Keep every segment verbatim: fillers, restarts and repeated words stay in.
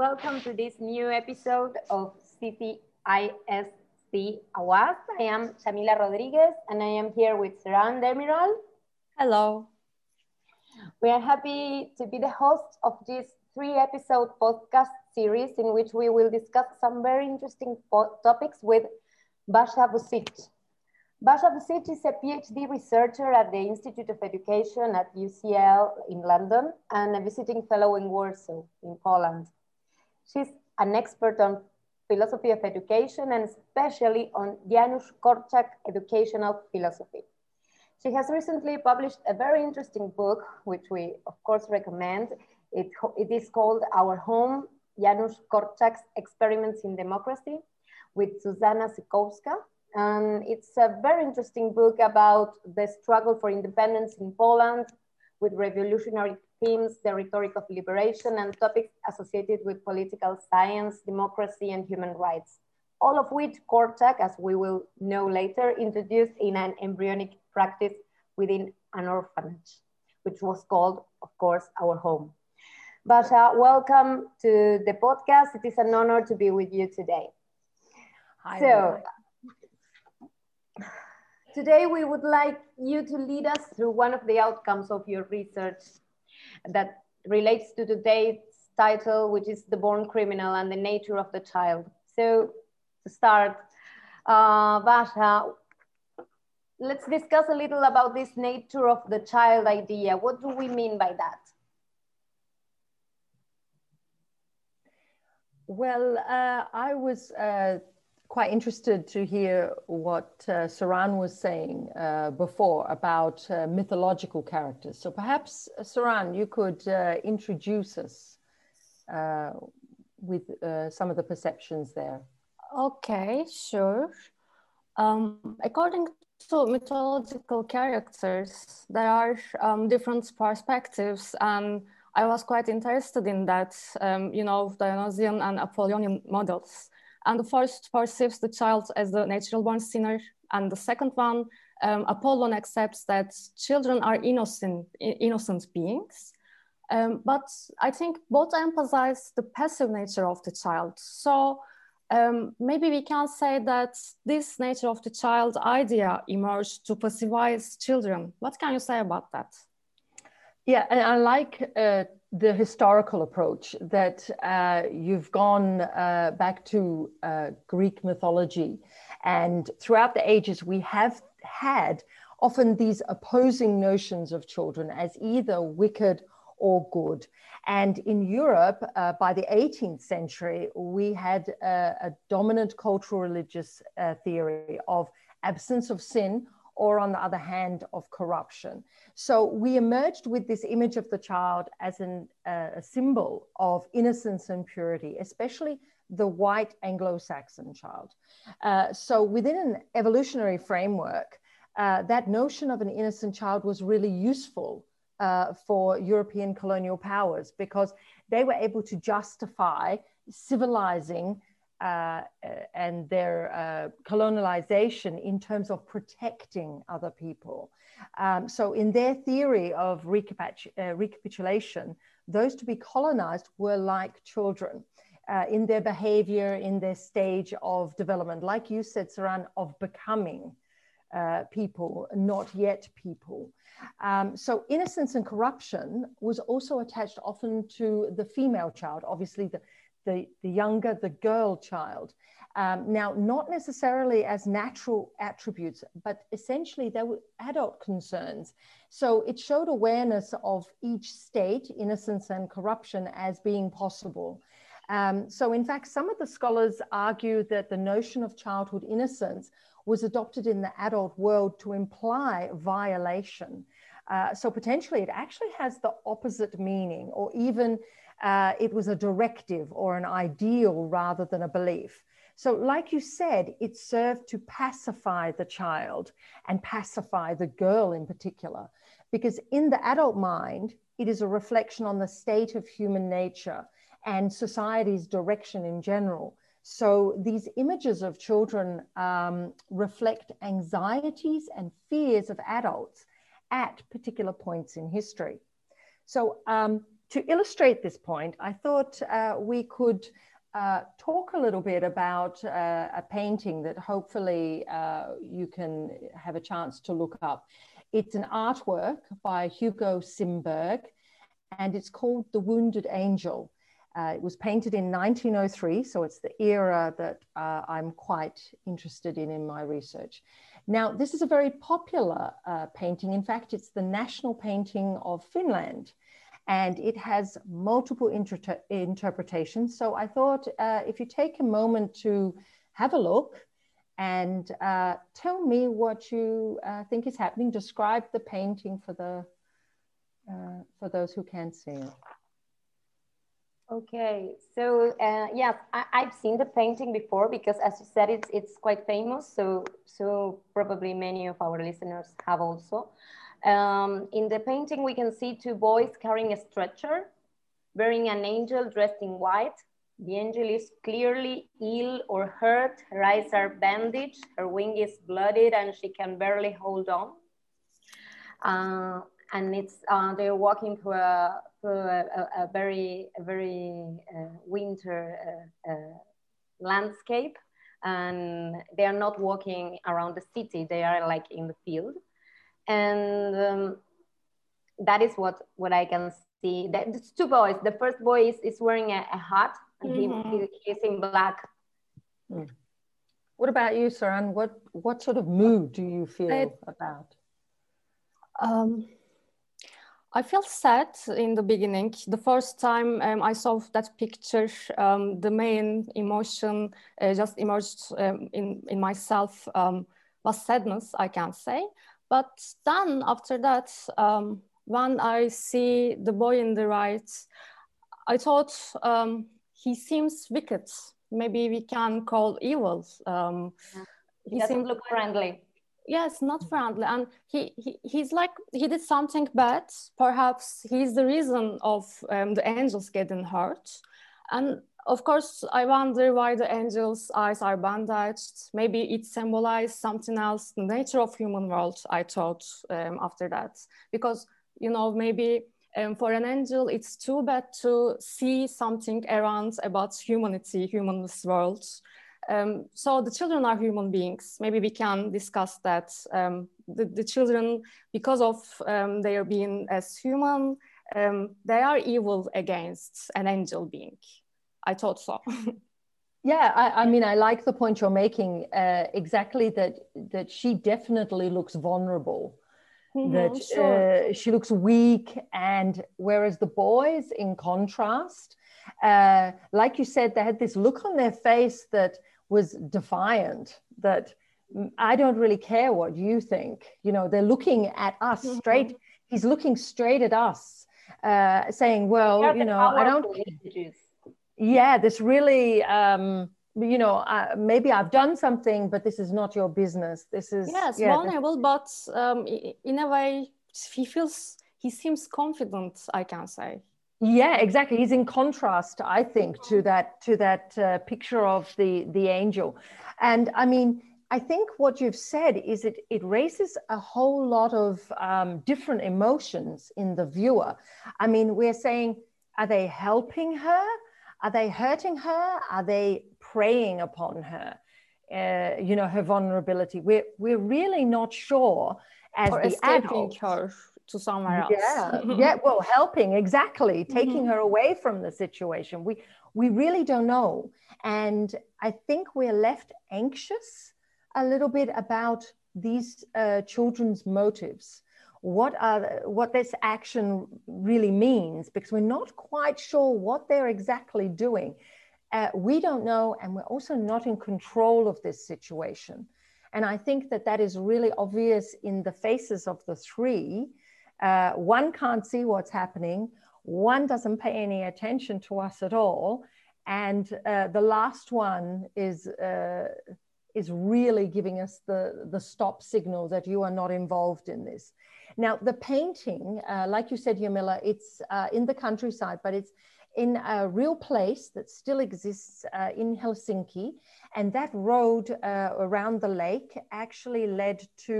welcome to this new episode of C T I S C Awas. I am Shamila Rodriguez and I am here with Saran Demiral. Hello. We are happy to be the host of this three episode podcast series in which we will discuss some very interesting topics with Basha Busic. Basha Busic is a PhD researcher at the Institute of Education at U C L in London and a visiting fellow in Warsaw in Poland. She's an expert on philosophy of education and especially on Janusz Korczak educational philosophy. She has recently published a very interesting book, which we of course recommend. It, it is called Our Home, Janusz Korczak's Experiments in Democracy with Zuzanna Sikowska. And it's a very interesting book about the struggle for independence in Poland with revolutionary themes, the rhetoric of liberation and topics associated with political science, democracy and human rights. All of which Korczak, as we will know later, introduced in an embryonic practice within an orphanage, which was called, of course, Our Home. Basha, welcome to the podcast. It is an honor to be with you today. Hi. So, today we would like you to lead us through one of the outcomes of your research that relates to today's title, which is The Born Criminal and the Nature of the Child. So to start, uh, Basha, let's discuss a little about this nature of the child idea. What do we mean by that? Well, uh, I was uh, quite interested to hear what uh, Saran was saying uh, before about uh, mythological characters. So perhaps, uh, Saran, you could uh, introduce us uh, with uh, some of the perceptions there. Okay, sure. Um, according to mythological characters, there are um, different perspectives, and I was quite interested in that, um, you know, Dionysian and Apollonian models. And the first perceives the child as the natural born sinner. And the second one, um, Apollon accepts that children are innocent, innocent beings. Um, but I think both emphasize the passive nature of the child. So um, maybe we can say that this nature of the child idea emerged to pacifize children. What can you say about that? Yeah, and I like uh, the historical approach that uh, you've gone uh, back to uh, Greek mythology. And throughout the ages, we have had often these opposing notions of children as either wicked or good. And in Europe, uh, by the eighteenth century, we had a, a dominant cultural religious uh, theory of absence of sin, or on the other hand, of corruption. So we emerged with this image of the child as an, uh, a symbol of innocence and purity, especially the white Anglo-Saxon child. Uh, so within an evolutionary framework, uh, that notion of an innocent child was really useful uh, for European colonial powers because they were able to justify civilizing Uh, and their uh, colonialization in terms of protecting other people. Um, so in their theory of recapitu uh, recapitulation, those to be colonized were like children uh, in their behavior, in their stage of development, like you said, Saran, of becoming uh, people, not yet people. Um, so innocence and corruption was also attached often to the female child, obviously the The, the younger, the girl child. Um, now, not necessarily as natural attributes, but essentially they were adult concerns. So it showed awareness of each state, innocence and corruption, as being possible. Um, so in fact, some of the scholars argue that the notion of childhood innocence was adopted in the adult world to imply violation. Uh, so potentially it actually has the opposite meaning, or even Uh, it was a directive or an ideal rather than a belief. So like you said, it served to pacify the child and pacify the girl in particular, because in the adult mind, it is a reflection on the state of human nature and society's direction in general. So these images of children um, reflect anxieties and fears of adults at particular points in history. So um, to illustrate this point, I thought uh, we could uh, talk a little bit about uh, a painting that hopefully uh, you can have a chance to look up. It's an artwork by Hugo Simberg, and it's called The Wounded Angel. Uh, it was painted in nineteen oh three, so it's the era that uh, I'm quite interested in in my research. Now, this is a very popular uh, painting. In fact, it's the national painting of Finland, and it has multiple inter interpretations. So I thought uh, if you take a moment to have a look and uh, tell me what you uh, think is happening, describe the painting for the uh, for those who can't see it. Okay, so uh, yes, I, I've seen the painting before because, as you said, it's it's quite famous. So so probably many of our listeners have also. Um, in the painting, we can see two boys carrying a stretcher, bearing an angel dressed in white. The angel is clearly ill or hurt. Her eyes are bandaged. Her wing is bloodied, and she can barely hold on. Uh, and it's uh, they're walking through a through a, a, a very a very uh, winter uh, uh, landscape, and they are not walking around the city. They are like in the field, and um, that is what what I can see. That it's two boys. The first boy is, is wearing a, a hat, and mm-hmm. he, he he's in black. Mm. What about you, Saran? What what sort of mood do you feel I, about? Um, I feel sad in the beginning. The first time um, I saw that picture, um, the main emotion uh, just emerged um, in, in myself um, was sadness, I can say. But then after that, um, when I see the boy in the right, I thought um, he seems wicked. Maybe we can call evil. Um, yeah. He, he doesn't look friendly. Yes, not friendly, and he, he he's like he did something bad. Perhaps he's the reason of um, the angels getting hurt, and of course I wonder why the angels' eyes are bandaged. Maybe it symbolized something else, the nature of human world. I thought um, after that, because you know maybe um, for an angel it's too bad to see something around about humanity, humanist world. Um, so the children are human beings. Maybe we can discuss that. Um, the, the children, because of um, their being as human, um, they are evil against an angel being. I thought so. Yeah, I, I mean, I like the point you're making. Uh, exactly that. That she definitely looks vulnerable. Mm-hmm, that sure. uh, she looks weak, and whereas the boys, in contrast, uh, like you said, they had this look on their face that was defiant, that I don't really care what you think. You know, they're looking at us mm-hmm. straight. He's looking straight at us, uh, saying, well, you know, I don't. Messages. Yeah, this really, um, you know, uh, maybe I've done something, but this is not your business. This is. Yes, yeah, vulnerable, but um, in a way, he feels, he seems confident, I can say. Yeah, exactly. He's in contrast, I think, to that to that uh, picture of the the angel. And I mean, I think what you've said is it it raises a whole lot of um, different emotions in the viewer. I mean, we're saying, are they helping her? Are they hurting her? Are they preying upon her? Uh, you know, her vulnerability. We're we're really not sure as or the escaping adults. her to somewhere else. Yeah, yeah, well, helping, exactly, taking mm-hmm. her away from the situation. We we really don't know. And I think we're left anxious a little bit about these uh, children's motives. What are what this action really means, because we're not quite sure what they're exactly doing. Uh, we don't know, and we're also not in control of this situation. And I think that that is really obvious in the faces of the three. Uh, one can't see what's happening. One doesn't pay any attention to us at all. And uh, the last one is, uh, is really giving us the, the stop signal that you are not involved in this. Now, the painting, uh, like you said, Yamila, it's uh, in the countryside, but it's in a real place that still exists uh, in Helsinki. And that road uh, around the lake actually led to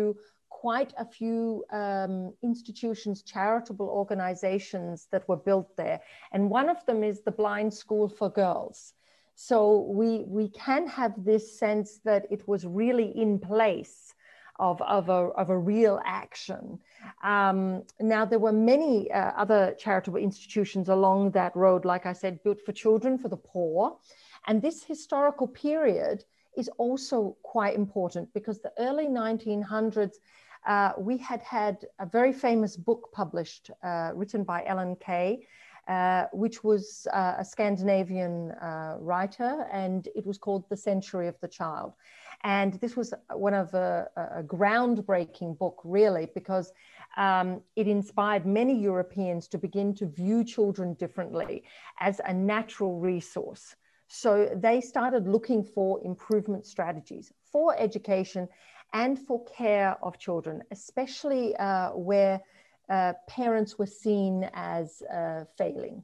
quite a few um, institutions, charitable organizations that were built there. And one of them is the Blind School for Girls. So we, we can have this sense that it was really in place of, of, a, of a real action. Um, now, there were many uh, other charitable institutions along that road, like I said, built for children, for the poor. And this historical period is also quite important because the early nineteen hundreds, uh, we had had a very famous book published, uh, written by Ellen Key, uh, which was uh, a Scandinavian uh, writer, and it was called The Century of the Child. And this was one of a, a groundbreaking book, really, because um, it inspired many Europeans to begin to view children differently as a natural resource. So they started looking for improvement strategies for education and for care of children, especially uh, where uh, parents were seen as uh, failing.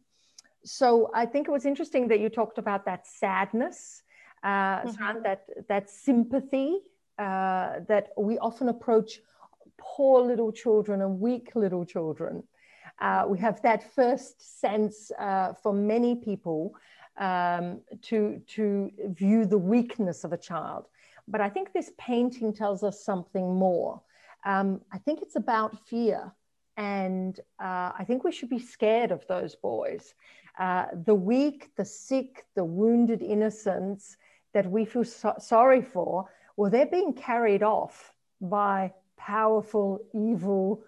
So I think it was interesting that you talked about that sadness, uh, mm-hmm. that, that sympathy uh, that we often approach poor little children and weak little children. Uh, we have that first sense uh, for many people um, to, to view the weakness of a child. But I think this painting tells us something more. Um, I think it's about fear. And uh, I think we should be scared of those boys. Uh, the weak, the sick, the wounded innocents that we feel so sorry for, well, they're being carried off by powerful, evil,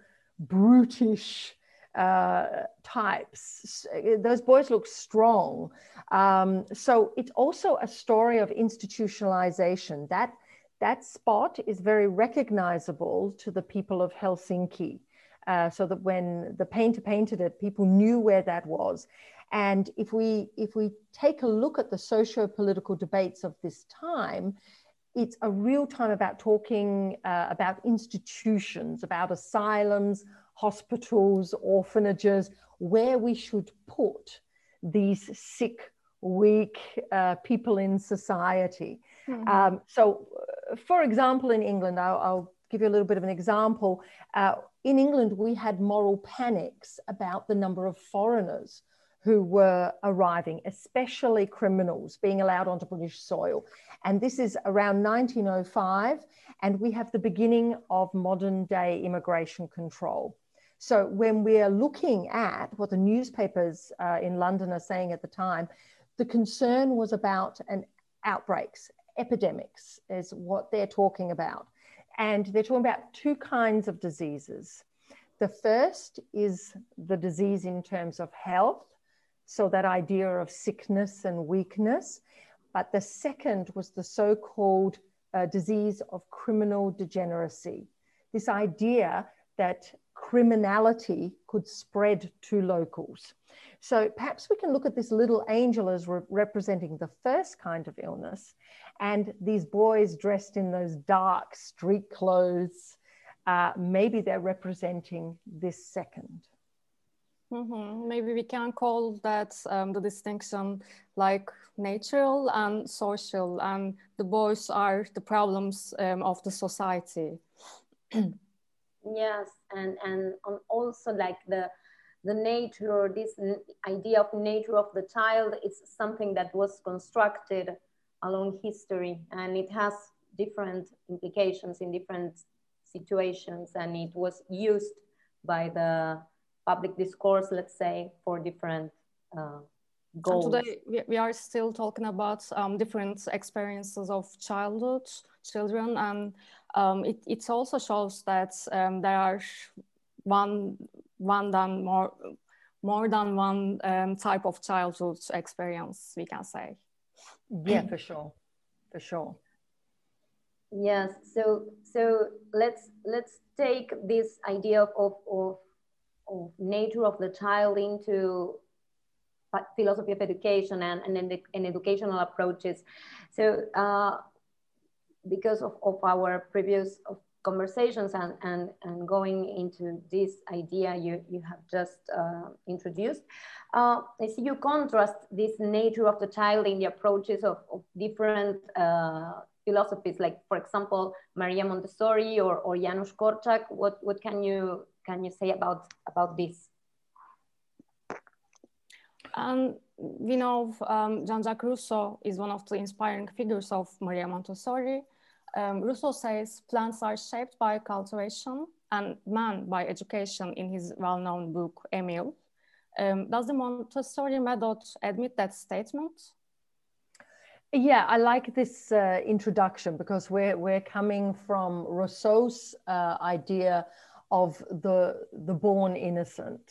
brutish uh, types. Those boys look strong. Um, so it's also a story of institutionalization. That, that spot is very recognizable to the people of Helsinki. Uh, so that when the painter painted it, people knew where that was. And if we, if we take a look at the socio-political debates of this time, it's a real time about talking uh, about institutions, about asylums, hospitals, orphanages, where we should put these sick, weak uh, people in society. Mm-hmm. Um, so, uh, for example, in England, I'll, I'll give you a little bit of an example. Uh, in England, we had moral panics about the number of foreigners who were arriving, especially criminals being allowed onto British soil. And this is around nineteen oh five, and we have the beginning of modern day immigration control. So when we are looking at what the newspapers uh, in London are saying at the time, the concern was about an outbreaks, epidemics is what they're talking about. And they're talking about two kinds of diseases. The first is the disease in terms of health, so that idea of sickness and weakness. But the second was the so-called uh, disease of criminal degeneracy. This idea that criminality could spread to locals. So perhaps we can look at this little angel as re representing the first kind of illness, and these boys dressed in those dark street clothes, uh, maybe they're representing this second. Mm-hmm. Maybe we can call that um, the distinction like natural and social, and the boys are the problems um, of the society. Yes, and and also like the the nature, this idea of nature of the child, it's something that was constructed along history, and it has different implications in different situations, and it was used by the public discourse, let's say, for different uh, goals. And today we, we are still talking about um, different experiences of childhood, children, and um, it, it also shows that um, there are one, one than more, more than one um, type of childhood experience, we can say. Yeah, for sure, for sure. Yes, so so let's let's take this idea of of, of of nature of the child into philosophy of education and, and, and educational approaches. So uh, because of, of our previous conversations and, and, and going into this idea you, you have just uh, introduced, uh, I see you contrast this nature of the child in the approaches of, of different uh, philosophies, like, for example, Maria Montessori or, or Janusz Korczak? What, what can you can you say about, about this? Um, we know um, Jean-Jacques Rousseau is one of the inspiring figures of Maria Montessori. Um, Rousseau says plants are shaped by cultivation and man by education in his well-known book, Emile. Um, does the Montessori method admit that statement? Yeah, I like this uh, introduction because we're, we're coming from Rousseau's uh, idea of the, the born innocent,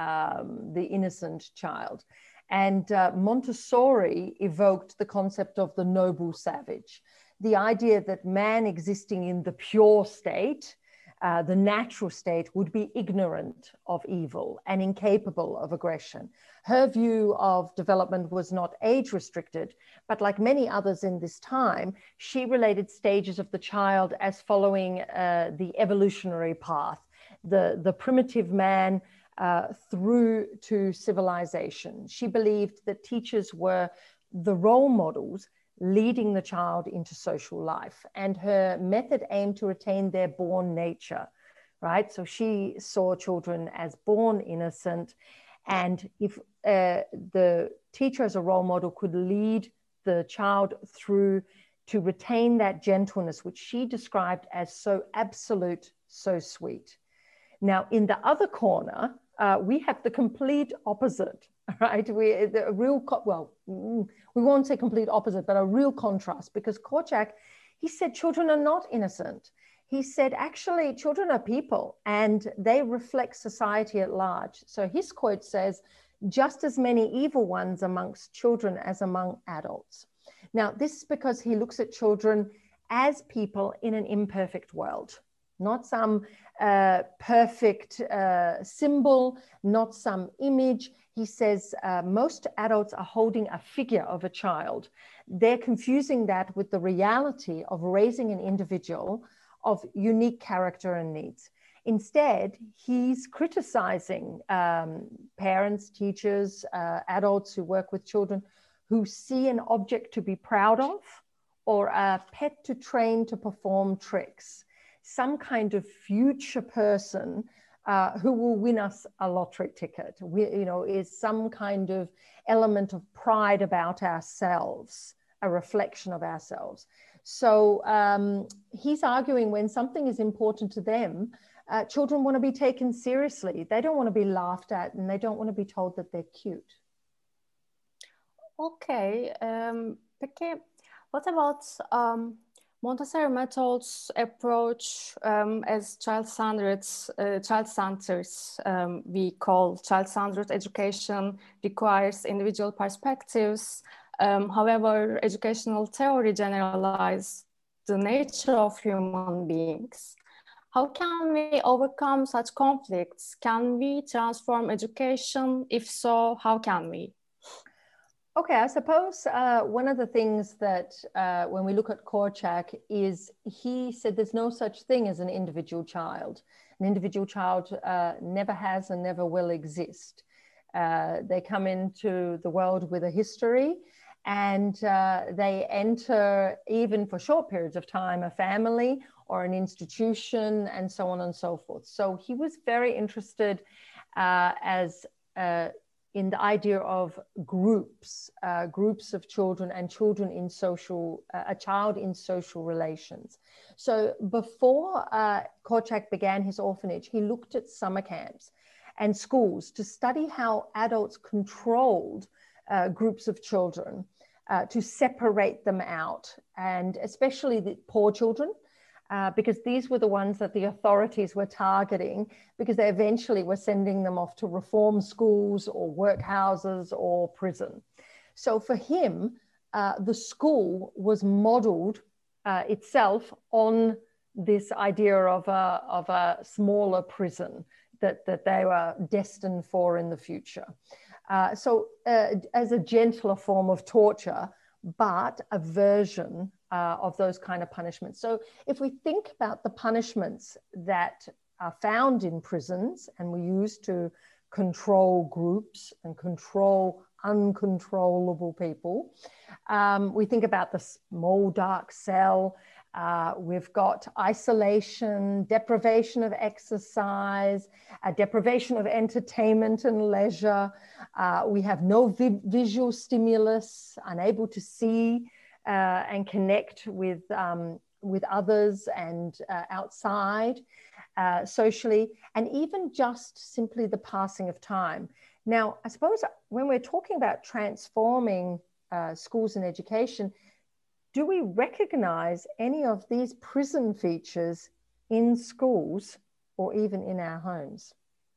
um, the innocent child. And uh, Montessori evoked the concept of the noble savage, the idea that man existing in the pure state, uh, the natural state, would be ignorant of evil and incapable of aggression. Her view of development was not age restricted, but like many others in this time, she related stages of the child as following uh, the evolutionary path, the, the primitive man uh, through to civilization. She believed that teachers were the role models leading the child into social life, and her method aimed to retain their born nature, right? So she saw children as born innocent, and if uh, the teacher as a role model could lead the child through to retain that gentleness, which she described as so absolute, so sweet. Now, in the other corner, uh, we have the complete opposite, right? We, the real, well, we won't say complete opposite, but a real contrast, because Korczak, he said children are not innocent. He said, actually, children are people and they reflect society at large. So his quote says, just as many evil ones amongst children as among adults. Now, this is because he looks at children as people in an imperfect world, not some uh, perfect uh, symbol, not some image. He says uh, most adults are holding a figure of a child. They're confusing that with the reality of raising an individual of unique character and needs. Instead, he's criticizing um, parents, teachers, uh, adults who work with children who see an object to be proud of or a pet to train to perform tricks, some kind of future person uh, who will win us a lottery ticket. We, you know, is some kind of element of pride about ourselves, a reflection of ourselves. So um, he's arguing when something is important to them, uh, children want to be taken seriously. They don't want to be laughed at, and they don't want to be told that they're cute. Okay, um, peki, what about um, Montessori methods approach um, as child-centered, uh, child-centered, um, we call child-centered education requires individual perspectives. Um, however, educational theory generalizes the nature of human beings. How can we overcome such conflicts? Can we transform education? If so, how can we? Okay, I suppose uh, one of the things that uh, when we look at Korczak is he said there's no such thing as an individual child. An individual child uh, never has and never will exist. Uh, they come into the world with a history, and uh, they enter, even for short periods of time, a family or an institution, and so on and so forth. So he was very interested uh, as uh, in the idea of groups, uh, groups of children and children in social, uh, a child in social relations. So before uh, Korczak began his orphanage, he looked at summer camps and schools to study how adults controlled uh, groups of children uh, to separate them out, and especially the poor children, Uh, because these were the ones that the authorities were targeting, because they eventually were sending them off to reform schools or workhouses or prison. So for him, uh, the school was modeled uh, itself on this idea of a, of a smaller prison that, that they were destined for in the future. Uh, so uh, as a gentler form of torture, but a version uh, of those kind of punishments. So if we think about the punishments that are found in prisons and we use to control groups and control uncontrollable people. Um, we think about the small dark cell. Uh, we've got isolation, deprivation of exercise, uh, deprivation of entertainment and leisure. Uh, we have no vi visual stimulus, unable to see uh, and connect with, um, with others and uh, outside uh, socially, and even just simply the passing of time. Now, I suppose when we're talking about transforming uh, schools and education, do we recognize any of these prison features in schools or even in our homes?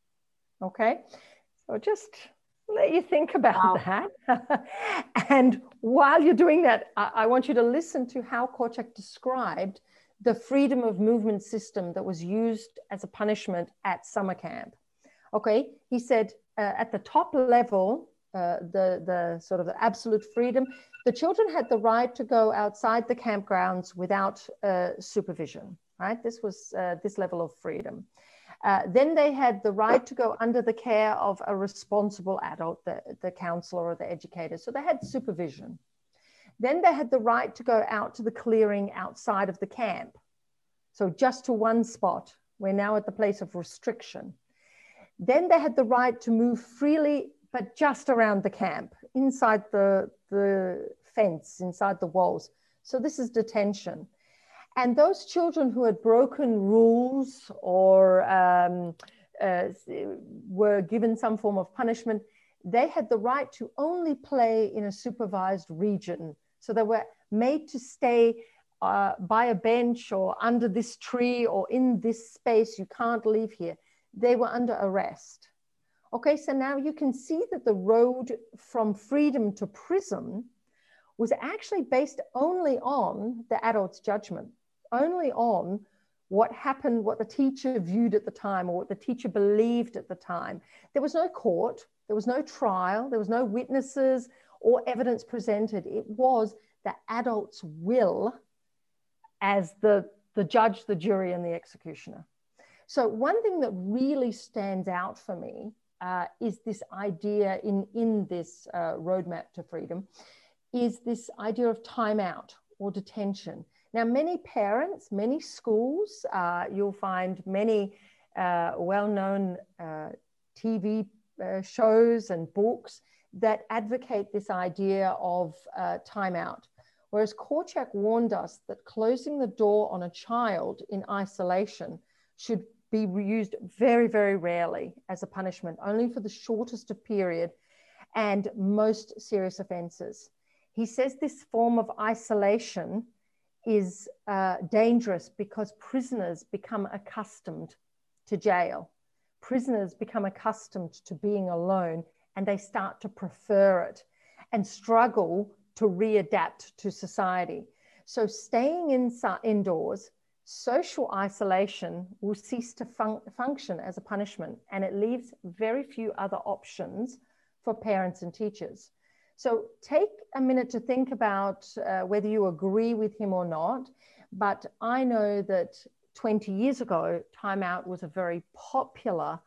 Okay, so just let you think about wow. that. And while you're doing that, I, I want you to listen to how Korczak described the freedom of movement system that was used as a punishment at summer camp. Okay, he said uh, at the top level, uh, the, the sort of the absolute freedom, the children had the right to go outside the campgrounds without uh, supervision, right? This was uh, this level of freedom. Uh, then they had the right to go under the care of a responsible adult, the, the counselor or the educator. So they had supervision. Then they had the right to go out to the clearing outside of the camp. So just to one spot. We're now at the place of restriction. Then they had the right to move freely, but just around the camp, inside the, the fence, inside the walls. So this is detention. And those children who had broken rules or um, uh, were given some form of punishment, they had the right to only play in a supervised region. So they were made to stay uh, by a bench or under this tree or in this space. You can't leave here. They were under arrest. Okay, so now you can see that the road from freedom to prison was actually based only on the adult's judgment, only on what happened, what the teacher viewed at the time or what the teacher believed at the time. There was no court, there was no trial, there was no witnesses or evidence presented. It was the adult's will as the, the judge, the jury, and the executioner. So one thing that really stands out for me uh, is this idea in, in this uh, roadmap to freedom, is this idea of timeout or detention. Now, many parents, many schools, uh, you'll find many uh, well-known uh, T V uh, shows and books that advocate this idea of uh, timeout. Whereas Korczak warned us that closing the door on a child in isolation should be used very, very rarely as a punishment, only for the shortest of period and most serious offenses. He says this form of isolation is uh, dangerous because prisoners become accustomed to jail. Prisoners become accustomed to being alone and they start to prefer it and struggle to readapt to society. So staying inside, indoors, social isolation will cease to fun function as a punishment, and it leaves very few other options for parents and teachers. So take a minute to think about uh, whether you agree with him or not, but I know that twenty years ago, timeout was a very popular,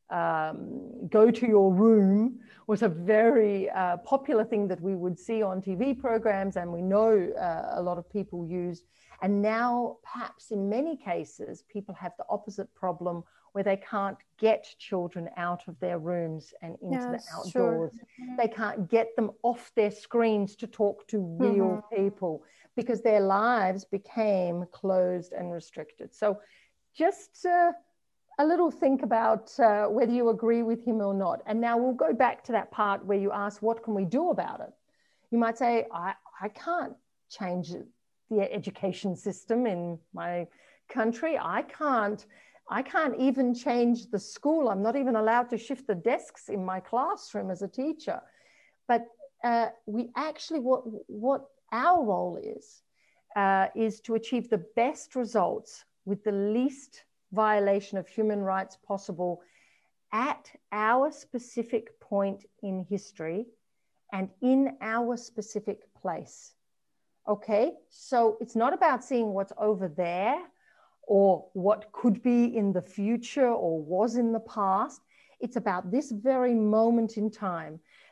um, go to your room was a very uh, popular thing that we would see on T V programs, and we know uh, a lot of people used. And now, perhaps in many cases, people have the opposite problem where they can't get children out of their rooms and into yes, the outdoors. Sure. They can't get them off their screens to talk to real mm-hmm. people because their lives became closed and restricted. So just uh, a little think about uh, whether you agree with him or not. And now we'll go back to that part where you ask, what can we do about it? You might say, I, I can't change the education system in my country. I can't I can't even change the school. I'm not even allowed to shift the desks in my classroom as a teacher. But uh, we actually, what, what our role is, uh, is to achieve the best results with the least violation of human rights possible at our specific point in history and in our specific place. Okay, so it's not about seeing what's over there or what could be in the future or was in the past. It's about this very moment in time.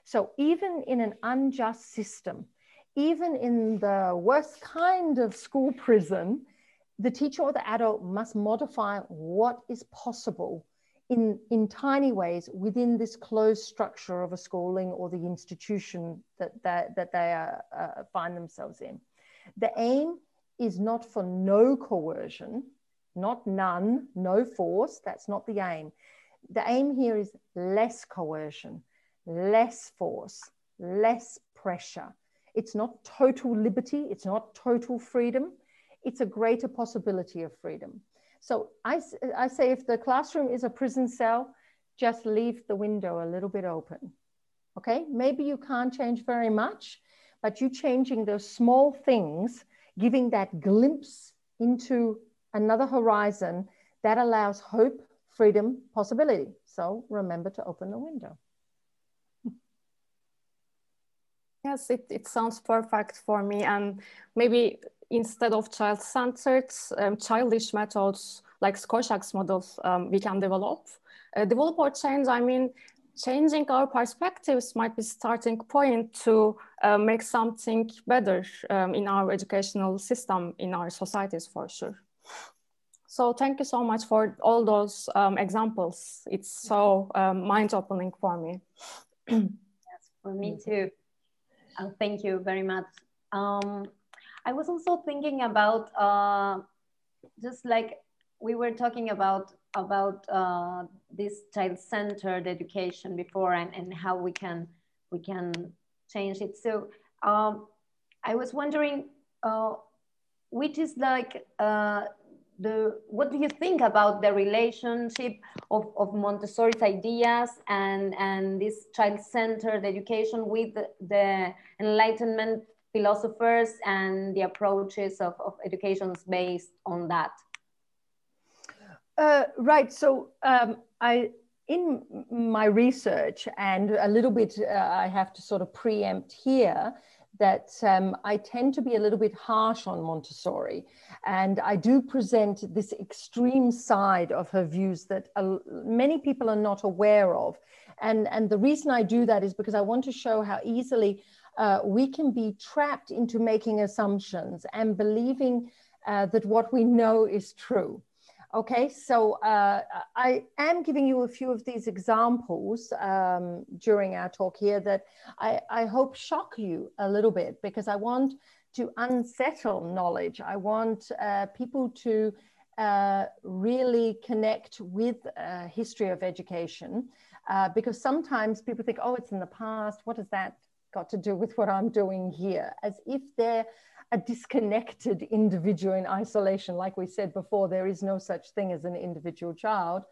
So even in an unjust system, even in the worst kind of school prison, the teacher or the adult must modify what is possible in, in tiny ways within this closed structure of a schooling or the institution that, that, that they are, uh, find themselves in. The aim is not for no coercion, not none, no force. That's not the aim. The aim here is less coercion, less force, less pressure. It's not total liberty. It's not total freedom. It's a greater possibility of freedom. So I, I say if the classroom is a prison cell, just leave the window a little bit open. Okay, maybe you can't change very much, but you changing those small things, giving that glimpse into another horizon that allows hope, freedom, possibility. So remember to open the window. Yes, it, it sounds perfect for me. And maybe instead of child-centered, um, childish methods like Korczak's models um, we can develop. Uh, develop or change, I mean, changing our perspectives might be starting point to uh, make something better um, in our educational system, in our societies for sure. So thank you so much for all those um, examples. It's so um, mind-opening for me. Yes, for me too. Uh, thank you very much. Um, I was also thinking about uh, just like we were talking about about uh, this child-centered education before, and, and how we can we can change it. So um, I was wondering, uh, which is like uh, the what do you think about the relationship of, of Montessori's ideas and and this child-centered education with the, the Enlightenment philosophers and the approaches of, of educations based on that? Uh, right. So um, I, in my research, and a little bit, uh, I have to sort of preempt here that um, I tend to be a little bit harsh on Montessori, and I do present this extreme side of her views that uh, many people are not aware of. And, and the reason I do that is because I want to show how easily uh, we can be trapped into making assumptions and believing uh, that what we know is true. Okay, so uh, I am giving you a few of these examples um, during our talk here that I, I hope shock you a little bit, because I want to unsettle knowledge. I want uh, people to uh, really connect with uh, history of education, uh, because sometimes people think, oh, it's in the past. What has that got to do with what I'm doing here? As if they're a disconnected individual in isolation. Like we said before, there is no such thing as an individual child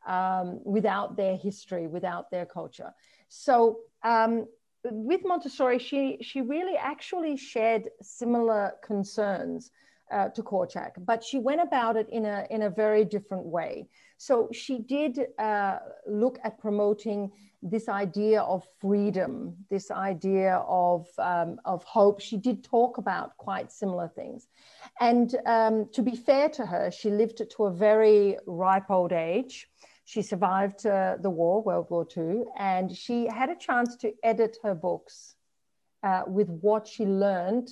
um, without their history, without their culture. So um, with Montessori, she, she really actually shared similar concerns uh, to Korczak, but she went about it in a, in a very different way. So she did uh, look at promoting this idea of freedom, this idea of, um, of hope. She did talk about quite similar things. And um, to be fair to her, she lived to a very ripe old age. She survived uh, the war, World War Two, and she had a chance to edit her books uh, with what she learned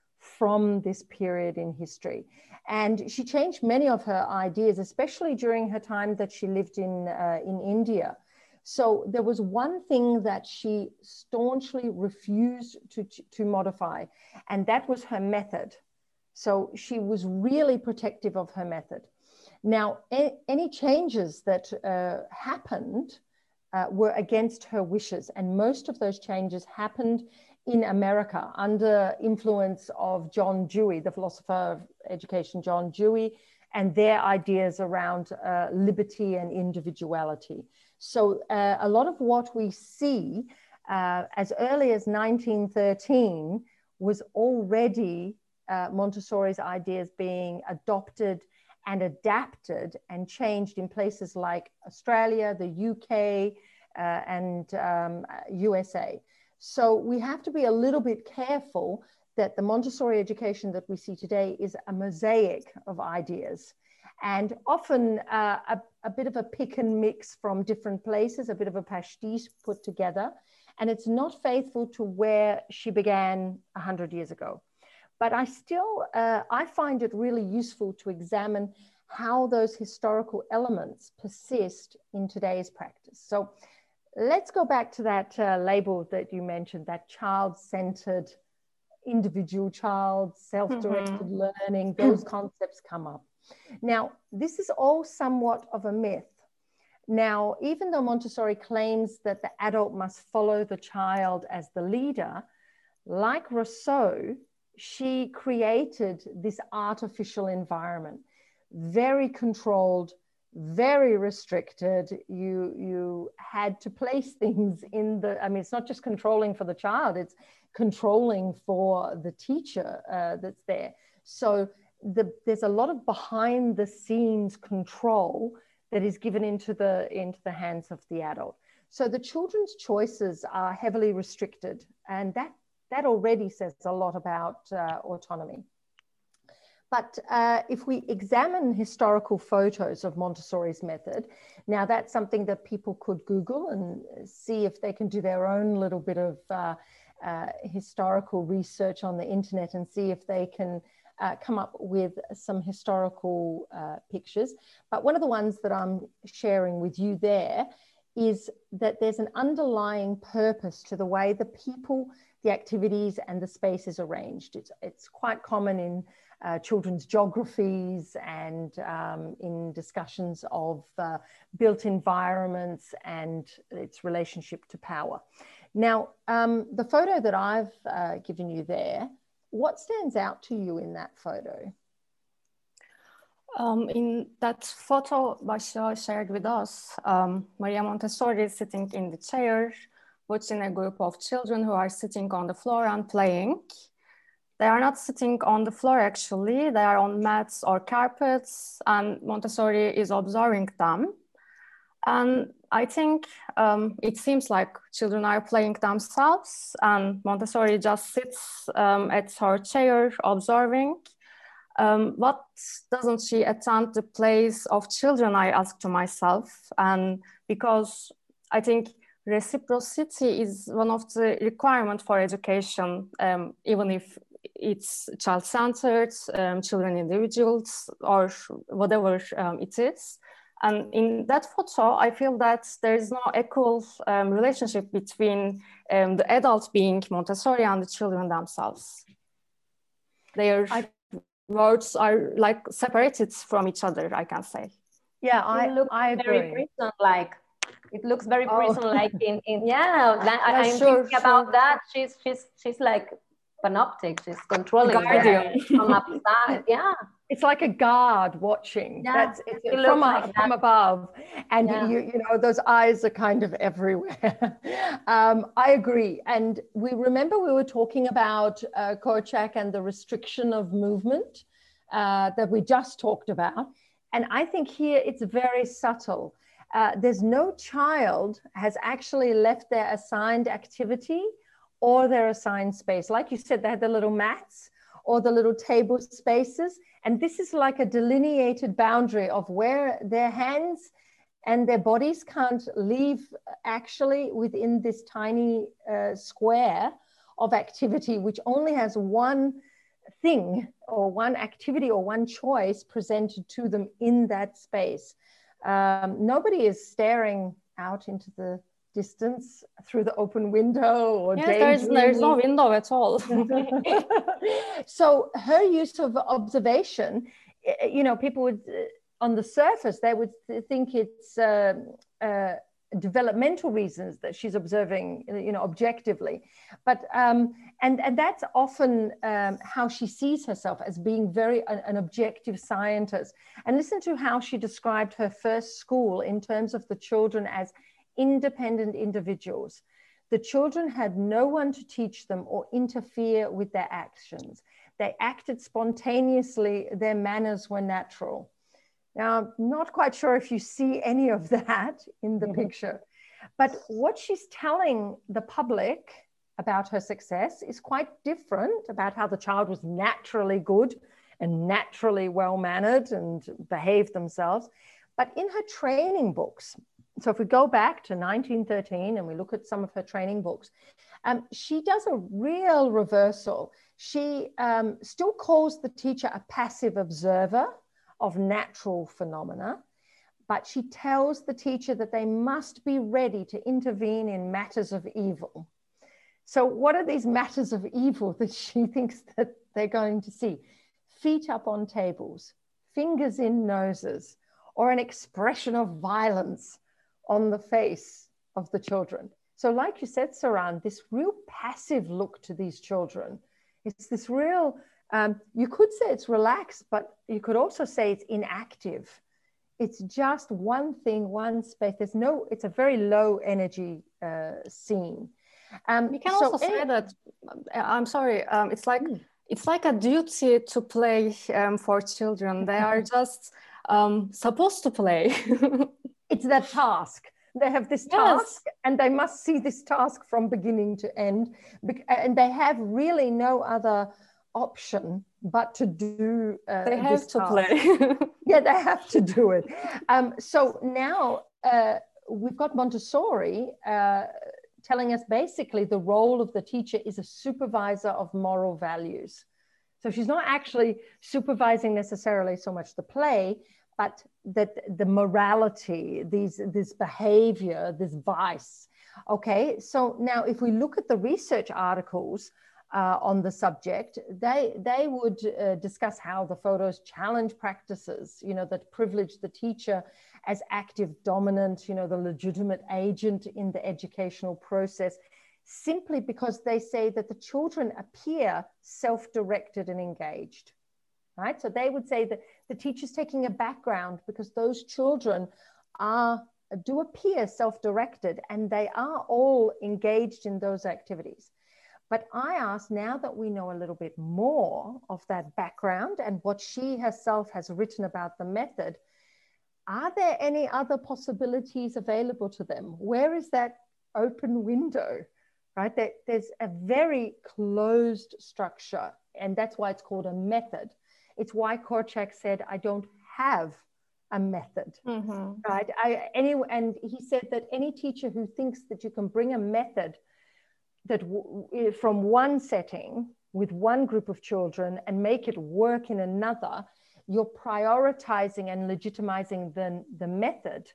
from this period in history. And she changed many of her ideas, especially during her time that she lived in, uh, in India. So there was one thing that she staunchly refused to, to modify, and that was her method. So she was really protective of her method. Now, a, any changes that uh, happened uh, were against her wishes, and most of those changes happened in America under influence of John Dewey, the philosopher of education, John Dewey, and their ideas around uh, liberty and individuality. So uh, a lot of what we see uh, as early as nineteen thirteen was already uh, Montessori's ideas being adopted and adapted and changed in places like Australia, the U K, uh, and um, U S A. So we have to be a little bit careful that the Montessori education that we see today is a mosaic of ideas, and often uh, a, a bit of a pick and mix from different places, a bit of a pastiche put together. and it's not faithful to where she began one hundred years ago. But I still, uh, I find it really useful to examine how those historical elements persist in today's practice. So let's go back to that uh, label that you mentioned, that child-centered, individual child, self-directed mm-hmm. learning, those concepts come up. Now, this is all somewhat of a myth. Now, even though Montessori claims that the adult must follow the child as the leader, like Rousseau, she created this artificial environment, very controlled, very restricted. You, you had to place things in the, I mean, it's not just controlling for the child, it's controlling for the teacher uh, that's there. So the, there's a lot of behind the scenes control that is given into the, into the hands of the adult. So the children's choices are heavily restricted, and that, that already says a lot about uh, autonomy. But uh, if we examine historical photos of Montessori's method, now that's something that people could Google and see if they can do their own little bit of uh, uh, historical research on the internet and see if they can uh, come up with some historical uh, pictures. But one of the ones that I'm sharing with you there is that there's an underlying purpose to the way the people, the activities and the space is arranged. It's, it's quite common in Uh, children's geographies and um, in discussions of uh, built environments and its relationship to power. Now, um, the photo that I've uh, given you there, what stands out to you in that photo? Um, in that photo Basha shared with us, um, Maria Montessori is sitting in the chair, watching a group of children who are sitting on the floor and playing. They are not sitting on the floor, actually. They are on mats or carpets, and Montessori is observing them. And I think um, it seems like children are playing themselves, and Montessori just sits um, at her chair observing. Um, what doesn't she attend the plays of children, I ask to myself. And because I think reciprocity is one of the requirements for education, um, even if it's child-centered, um, children individuals, or whatever um, it is. And in that photo, I feel that there is no equal um, relationship between um, the adult being Montessori and the children themselves. Their I, words are like separated from each other, I can say. Yeah, I, it looks I agree. Very prison-like. It looks very oh. prison-like in, in, yeah, that, yeah, I'm sure, thinking sure. about that. She's, she's, she's like panoptic, she's controlling guardian from upside. Yeah, it's like a guard watching. Yeah, That's it's it from, like a, from above, and yeah. you you know those eyes are kind of everywhere. um, I agree, and we remember we were talking about uh, Korczak and the restriction of movement uh, that we just talked about, and I think here it's very subtle. Uh, there's no child has actually left their assigned activity or their assigned space. Like you said, they had the little mats or the little table spaces. And this is like a delineated boundary of where their hands and their bodies can't leave actually within this tiny uh, square of activity, which only has one thing or one activity or one choice presented to them in that space. Um, nobody is staring out into the distance through the open window or yes, there's, there's no window at all. So her use of observation, you know, people would, on the surface, they would think it's uh, uh, developmental reasons that she's observing, you know, objectively. But, um, and, and that's often um, how she sees herself, as being very an, an objective scientist. And listen to how she described her first school in terms of the children as independent individuals. The children had no one to teach them or interfere with their actions. They acted spontaneously, their manners were natural. Now, I'm not quite sure if you see any of that in the mm-hmm. picture, but what she's telling the public about her success is quite different about how the child was naturally good and naturally well-mannered and behaved themselves. But in her training books, so if we go back to nineteen thirteen and we look at some of her training books, um, she does a real reversal. She um, still calls the teacher a passive observer of natural phenomena, but she tells the teacher that they must be ready to intervene in matters of evil. So what are these matters of evil that she thinks that they're going to see? Feet up on tables, fingers in noses, or an expression of violence on the face of the children. So like you said, Saran, this real passive look to these children. It's this real, um, you could say it's relaxed, but you could also say it's inactive. It's just one thing, one space. There's no, it's a very low energy uh, scene. Um, we can so also say any, that, I'm sorry, um, it's like, mm. it's like a duty to play um, for children. They are just um, supposed to play. It's their task. They have this Yes. task and they must see this task from beginning to end. And they have really no other option but to do uh, They have this to task. play. Yeah, they have to do it. Um, so now uh, we've got Montessori uh, telling us basically the role of the teacher is a supervisor of moral values. So she's not actually supervising necessarily so much the play, but that the morality, these, this behavior, this vice. Okay, so now if we look at the research articles uh, on the subject, they, they would uh, discuss how the photos challenge practices, you know, that privilege the teacher as active dominant, you know, the legitimate agent in the educational process, simply because they say that the children appear self-directed and engaged. Right? So they would say that the teacher's taking a background because those children are, do appear self-directed and they are all engaged in those activities. But I asked, now that we know a little bit more of that background and what she herself has written about the method, are there any other possibilities available to them? Where is that open window? Right? There, there's a very closed structure, and that's why it's called a method. It's why Korczak said, I don't have a method, mm-hmm. right? I, any, and he said that any teacher who thinks that you can bring a method that w from one setting with one group of children and make it work in another, you're prioritizing and legitimizing the, the method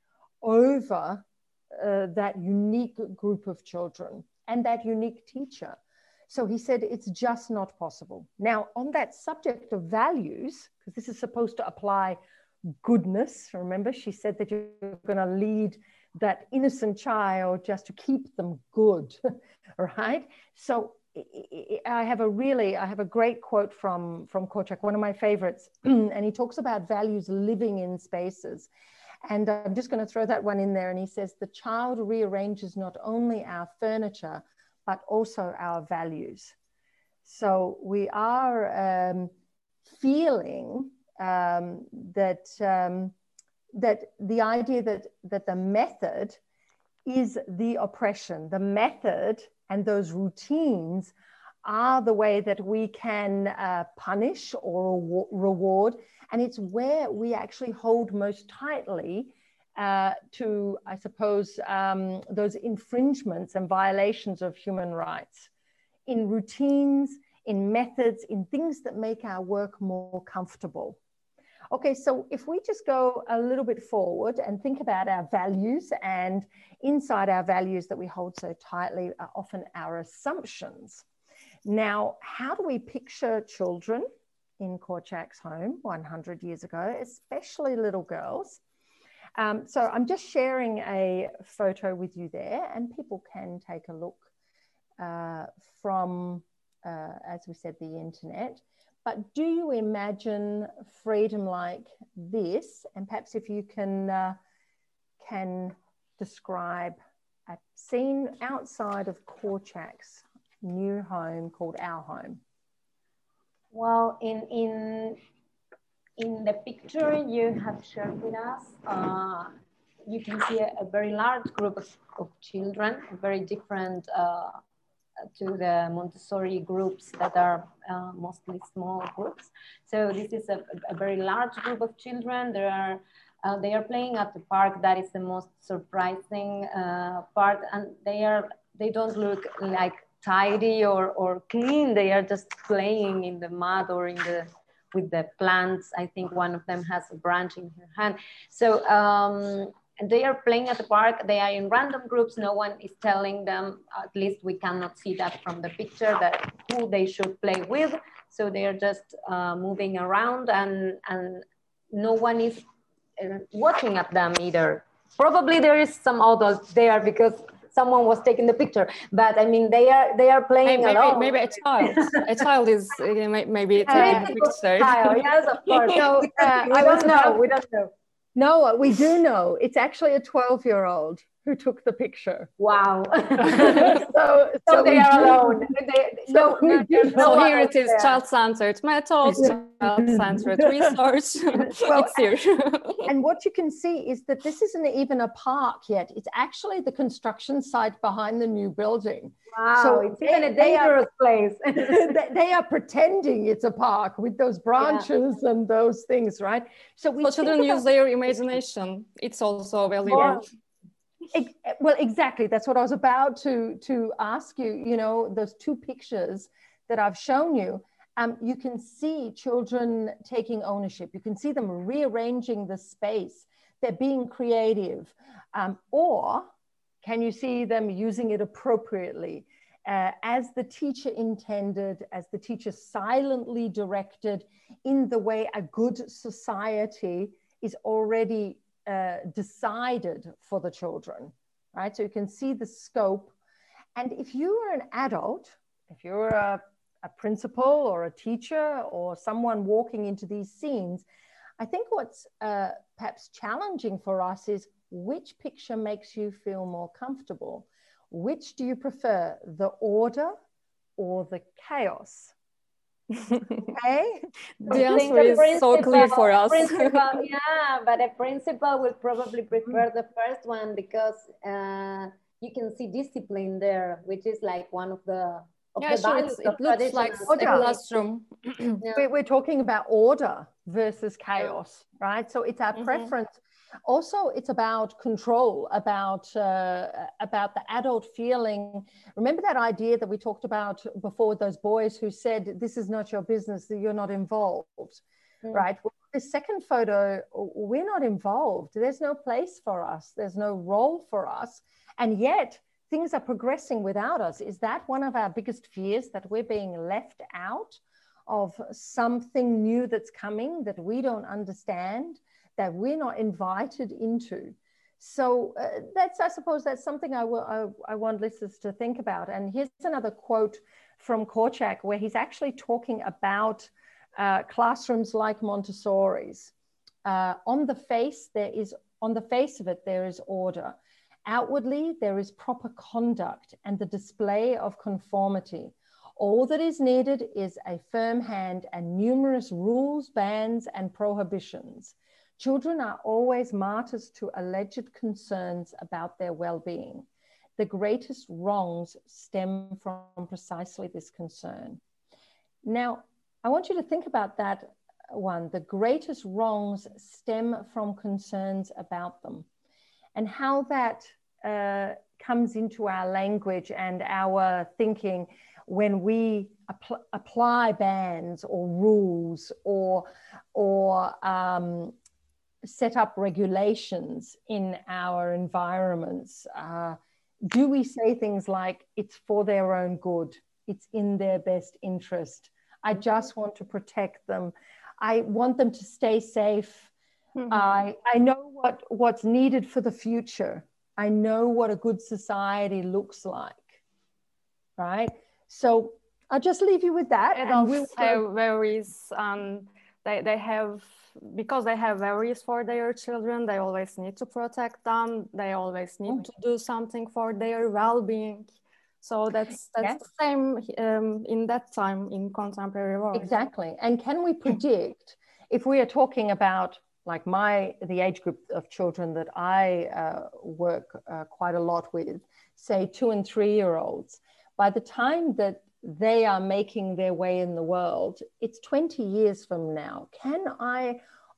over uh, that unique group of children and that unique teacher. So he said, it's just not possible. Now, on that subject of values, because this is supposed to apply goodness, remember, she said that you're going to lead that innocent child just to keep them good, right? So I have a really, I have a great quote from, from Korczak, one of my favorites, and he talks about values living in spaces. And I'm just going to throw that one in there. And he says, the child rearranges not only our furniture, but also our values. So we are um, feeling um, that, um, that the idea that, that the method is the oppression, the method and those routines are the way that we can uh, punish or reward. And it's where we actually hold most tightly uh, to, I suppose, um, those infringements and violations of human rights in routines, in methods, in things that make our work more comfortable. Okay, so if we just go a little bit forward and think about our values, and inside our values that we hold so tightly are often our assumptions. Now, how do we picture children in Korczak's home one hundred years ago, especially little girls? Um, so I'm just sharing a photo with you there, and people can take a look uh, from, uh, as we said, the internet. But do you imagine freedom like this? And perhaps if you can, uh, can describe a scene outside of Korczak's new home called Our Home. Well, in, in, in the picture you have shared with us, uh, you can see a, a very large group of, of children, very different uh, to the Montessori groups that are uh, mostly small groups. So this is a, a very large group of children. There are Uh, they are playing at the park. That is the most surprising uh, part, and they are they don't look like tidy or, or clean. They are just playing in the mud or in the with the plants. I think one of them has a branch in her hand. So um, they are playing at the park. They are in random groups. No one is telling them, at least we cannot see that from the picture, that who they should play with. So they are just uh, moving around, and, and no one is uh, watching at them either. Probably there is some adult there because someone was taking the picture, but I mean they are they are playing maybe, alone. Maybe a child, a child is uh, maybe Yeah, taking the picture. child. Yes, of course. So, we, uh, we I don't was know. about- We don't know. No, we do know. It's actually a twelve-year-old who took the picture. Wow. so, so, so they are do. alone. They, So no, we no, do. So no here it is, there. child-centered methods, child-centered research. Well, it's here. And what you can see is that this isn't even a park yet. It's actually the construction site behind the new building. Wow, so it's they, even a dangerous are, place. they, they are pretending it's a park with those branches yeah. and those things, right? So we so children about, use their imagination. It's also valuable. It, well, exactly. That's what I was about to, to ask you. You know, those two pictures that I've shown you, um, you can see children taking ownership. You can see them rearranging the space. They're being creative. Um, or can you see them using it appropriately? Uh, as the teacher intended, as the teacher silently directed, in the way a good society is already uh, decided for the children, right? So you can see the scope. And if you are an adult, if you're a, a principal or a teacher or someone walking into these scenes, I think what's uh, perhaps challenging for us is which picture makes you feel more comfortable? Which do you prefer, the order or the chaos? Okay. The answer is so clear for us. Yeah, but a principal will probably prefer the first one because uh, you can see discipline there, which is like one of the of yeah, the sure. It's, it looks like a classroom. Yeah. We're, we're talking about order versus chaos, yeah. right? So it's our mm-hmm. preference. Also, it's about control, about uh, about the adult feeling. Remember that idea that we talked about before with those boys who said, this is not your business, that you're not involved, mm. right? Well, the second photo, we're not involved. There's no place for us. There's no role for us. And yet things are progressing without us. Is that one of our biggest fears, that we're being left out of something new that's coming that we don't understand, that we're not invited into? So uh, that's, I suppose, that's something I, will, I, I want listeners to think about. And here's another quote from Korczak, where he's actually talking about uh, classrooms like Montessori's. Uh, on the face, there is, on the face of it, there is order. Outwardly, there is proper conduct and the display of conformity. All that is needed is a firm hand and numerous rules, bans, and prohibitions. Children are always martyrs to alleged concerns about their well-being. The greatest wrongs stem from precisely this concern. Now, I want you to think about that one. The greatest wrongs stem from concerns about them, and how that uh, comes into our language and our thinking when we apl- apply bans or rules or, or um, set up regulations in our environments. Uh, do we say things like, it's for their own good, it's in their best interest, I just want to protect them, I want them to stay safe, mm-hmm. I, I know what, what's needed for the future, I know what a good society looks like, right? So I'll just leave you with that. Adults we'll have varies, um, they, they have, because they have varies for their children, they always need to protect them, they always need mm. to do something for their well-being. So that's that's yes. the same um, in that time in contemporary world. Exactly. And can we predict, if we are talking about like my, the age group of children that I uh, work uh, quite a lot with, say two and three-year-olds, by the time that they are making their way in the world, it's twenty years from now. Can I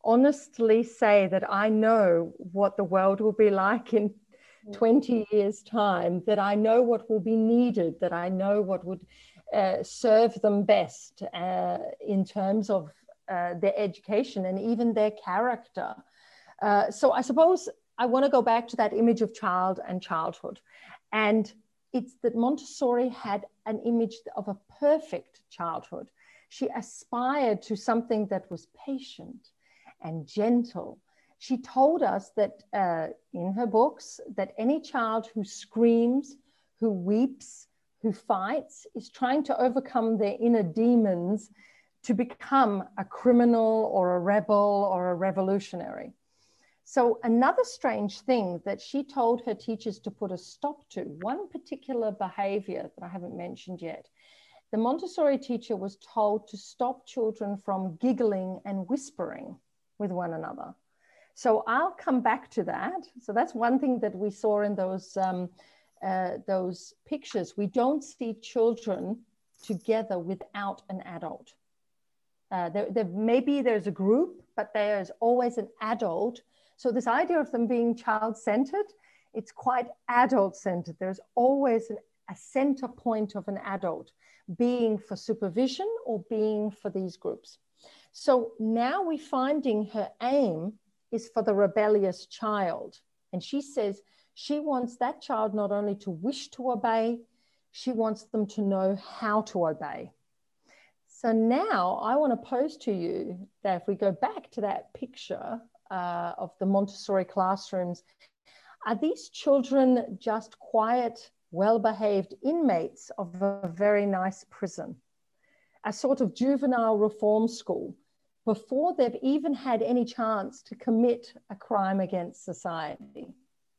honestly say that I know what the world will be like in twenty years' time, that I know what will be needed, that I know what would uh, serve them best uh, in terms of uh, their education and even their character. Uh, so I suppose I want to go back to that image of child and childhood. And it's that Montessori had an image of a perfect childhood. She aspired to something that was patient and gentle. She told us that uh, in her books that any child who screams, who weeps, who fights is trying to overcome their inner demons to become a criminal or a rebel or a revolutionary. So another strange thing that she told her teachers to put a stop to, one particular behavior that I haven't mentioned yet, the Montessori teacher was told to stop children from giggling and whispering with one another. So I'll come back to that. So that's one thing that we saw in those, um, uh, those pictures. We don't see children together without an adult. Uh, there, there, maybe there's a group, but there's always an adult. So this idea of them being child-centered, it's quite adult-centered. There's always an, a center point of an adult, being for supervision or being for these groups. So now we're finding her aim is for the rebellious child. And she says she wants that child not only to wish to obey, she wants them to know how to obey. So now I want to pose to you that if we go back to that picture uh, of the Montessori classrooms, are these children just quiet, well-behaved inmates of a very nice prison, a sort of juvenile reform school, before they've even had any chance to commit a crime against society?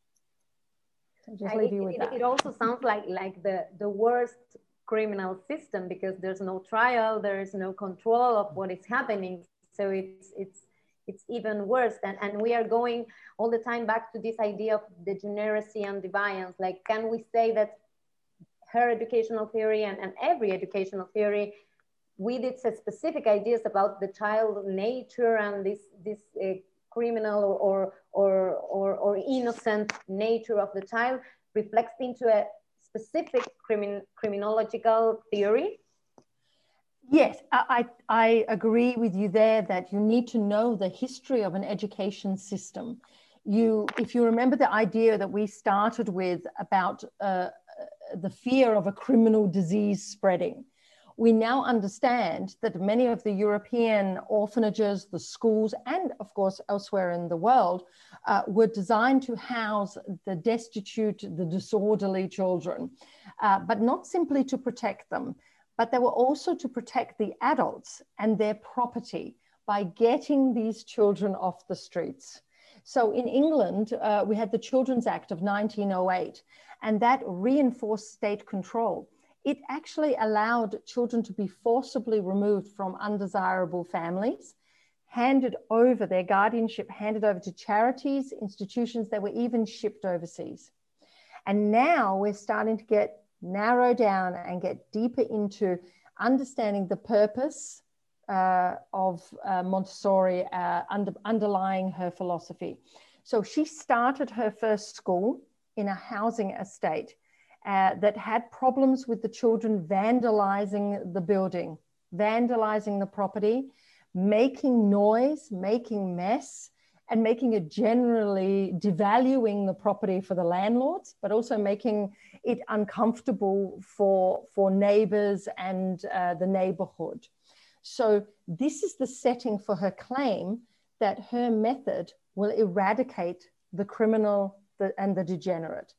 So just leave you with it, that. It also sounds like, like the, the worst criminal system, because there's no trial, there is no control of what is happening. So it's, it's, it's even worse. And, and we are going all the time back to this idea of degeneracy and deviance. Like, can we say that her educational theory and, and every educational theory with its specific ideas about the child nature and this, this uh, criminal or, or, or, or innocent nature of the child reflects into a specific crimin criminological theory? Yes, I, I agree with you there that you need to know the history of an education system. You, if you remember the idea that we started with about uh, the fear of a criminal disease spreading, we now understand that many of the European orphanages, the schools, and of course elsewhere in the world, uh, were designed to house the destitute, the disorderly children, uh, but not simply to protect them, but they were also to protect the adults and their property by getting these children off the streets. So in England, uh, we had the Children's Act of nineteen oh eight, and that reinforced state control. It actually allowed children to be forcibly removed from undesirable families, handed over, their guardianship handed over to charities, institutions that were even shipped overseas. And now we're starting to get narrow down and get deeper into understanding the purpose uh, of uh, Montessori uh, under, underlying her philosophy. So she started her first school in a housing estate uh, that had problems with the children vandalizing the building, vandalizing the property, making noise, making mess, and making it generally devaluing the property for the landlords, but also making it uncomfortable for, for neighbors and uh, the neighborhood. So this is the setting for her claim that her method will eradicate the criminal the, and the degenerate.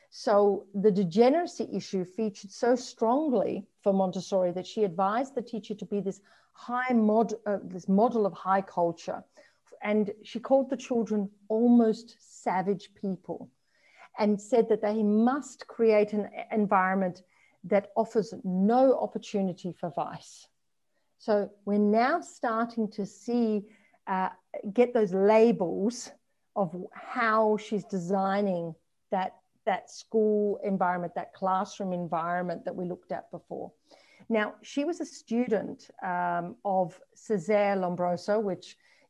So the degeneracy issue featured so strongly for Montessori that she advised the teacher to be this high mod, uh, this model of high culture. And she called the children almost savage people and said that they must create an environment that offers no opportunity for vice. So we're now starting to see, uh, get those labels of how she's designing that, that school environment, that classroom environment that we looked at before. Now, she was a student um, of Cesare Lombroso, which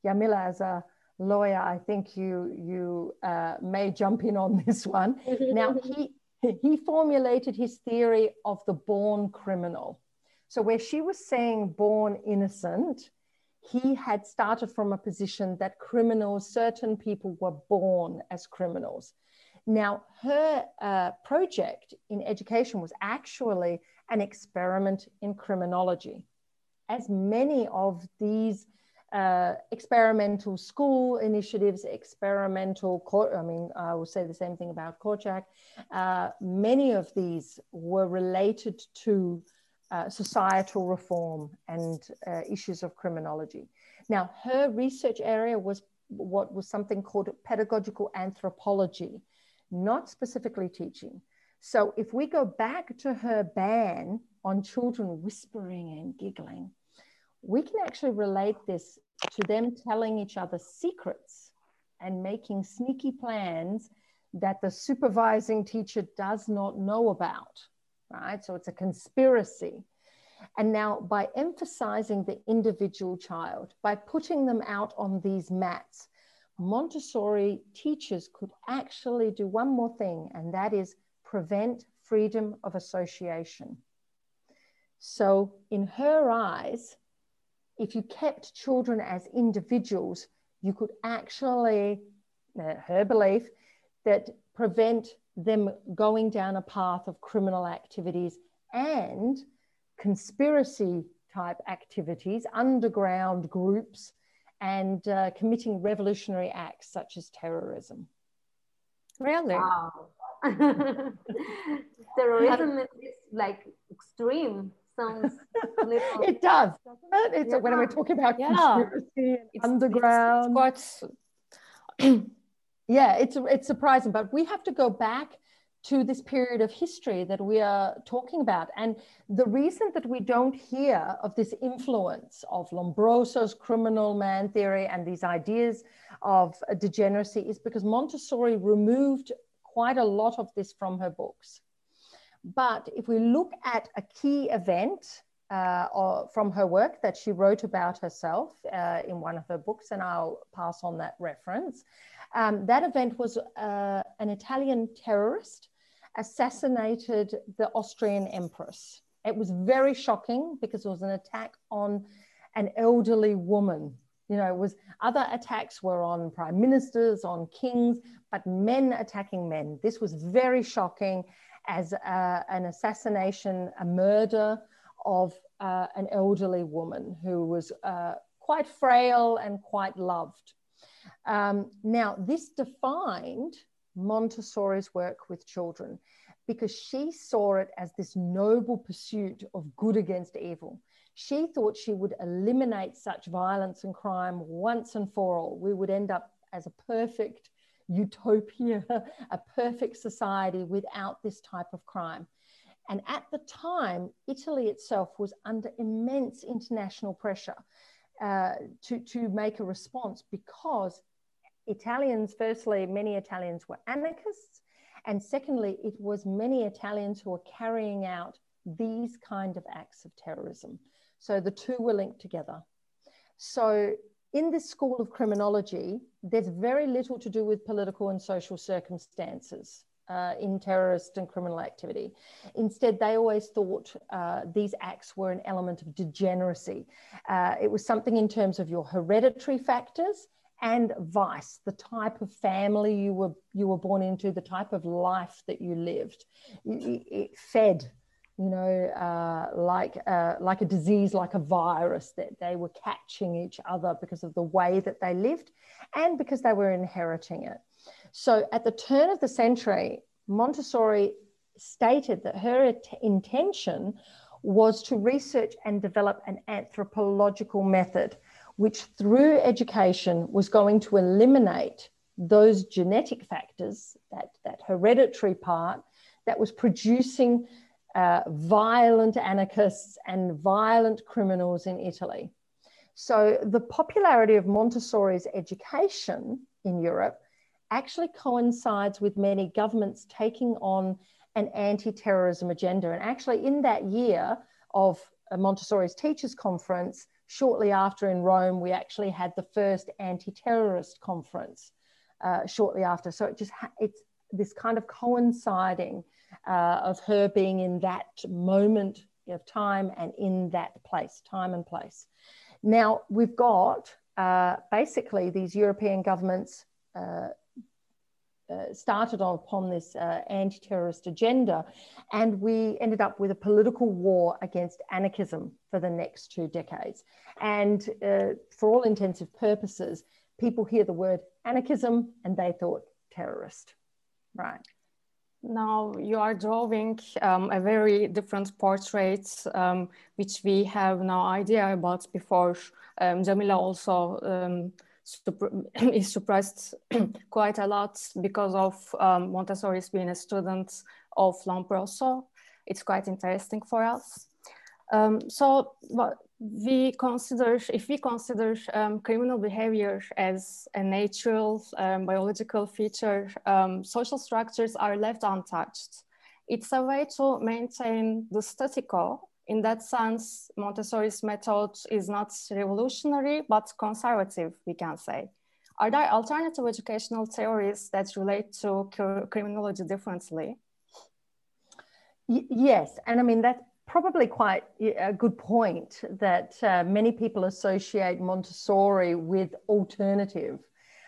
Yamila, as a lawyer, I think you, you uh, may jump in on this one. Now, he, he formulated his theory of the born criminal. So where she was saying born innocent, he had started from a position that criminals, certain people were born as criminals. Now, her uh, project in education was actually an experiment in criminology. As many of these uh, experimental school initiatives, experimental, I mean, I will say the same thing about Korczak, uh, many of these were related to Uh, societal reform and uh, issues of criminology. Now, her research area was what was something called pedagogical anthropology, not specifically teaching. So if we go back to her ban on children whispering and giggling, we can actually relate this to them telling each other secrets and making sneaky plans that the supervising teacher does not know about. Right? So it's a conspiracy. And now by emphasizing the individual child, by putting them out on these mats, Montessori teachers could actually do one more thing, and that is prevent freedom of association. So in her eyes, if you kept children as individuals, you could actually, uh, her belief, that prevent them going down a path of criminal activities and conspiracy type activities, underground groups, and uh, committing revolutionary acts such as terrorism. Really? Wow. Terrorism is like extreme. Sounds little. It does, doesn't it? It's Yeah. when we're talking about Yeah. conspiracy and It's, underground. It's, it's Yeah, it's, it's surprising, but we have to go back to this period of history that we are talking about. And the reason that we don't hear of this influence of Lombroso's criminal man theory and these ideas of degeneracy is because Montessori removed quite a lot of this from her books. But if we look at a key event uh, or from her work that she wrote about herself uh, in one of her books, and I'll pass on that reference, um, that event was uh, an Italian terrorist assassinated the Austrian empress. It was very shocking because it was an attack on an elderly woman. You know, it was other attacks were on prime ministers, on kings, but men attacking men. This was very shocking as uh, an assassination, a murder of uh, an elderly woman who was uh, quite frail and quite loved. Um, now, this defined Montessori's work with children because she saw it as this noble pursuit of good against evil. She thought she would eliminate such violence and crime once and for all. We would end up as a perfect utopia, a perfect society without this type of crime. And at the time, Italy itself was under immense international pressure uh, to, to make a response because Italians, firstly, many Italians were anarchists. And secondly, it was many Italians who were carrying out these kind of acts of terrorism. So the two were linked together. So in this school of criminology, there's very little to do with political and social circumstances uh, in terrorist and criminal activity. Instead, they always thought uh, these acts were an element of degeneracy. Uh, it was something in terms of your hereditary factors and vice, the type of family you were, you were born into, the type of life that you lived. It, it fed, you know, uh, like, uh, like a disease, like a virus, that they were catching each other because of the way that they lived and because they were inheriting it. So at the turn of the century, Montessori stated that her intention was to research and develop an anthropological method which through education was going to eliminate those genetic factors, that, that hereditary part that was producing uh, violent anarchists and violent criminals in Italy. So the popularity of Montessori's education in Europe actually coincides with many governments taking on an anti-terrorism agenda. And actually in that year of Montessori's Teachers Conference, Shortly after in Rome, we actually had the first anti-terrorist conference uh, shortly after. So it just, it's this kind of coinciding uh, of her being in that moment of time and in that place, time and place. Now we've got uh, basically these European governments uh, uh, started upon this uh, anti-terrorist agenda, and we ended up with a political war against anarchism for the next two decades. And uh, for all intensive purposes, people hear the word anarchism and they thought terrorist, right? Now you are drawing um, a very different portrait, um, which we have no idea about before. Um, Jamila also um, is surprised quite a lot because of um, Montessori's being a student of Lombroso. It's quite interesting for us. Um, so what we consider, if we consider um, criminal behavior as a natural um, biological feature, um, social structures are left untouched. It's a way to maintain the status quo. In that sense, Montessori's method is not revolutionary, but conservative, we can say. Are there alternative educational theories that relate to criminology differently? Y- yes, and I mean, that's probably quite a good point, that uh, many people associate Montessori with alternative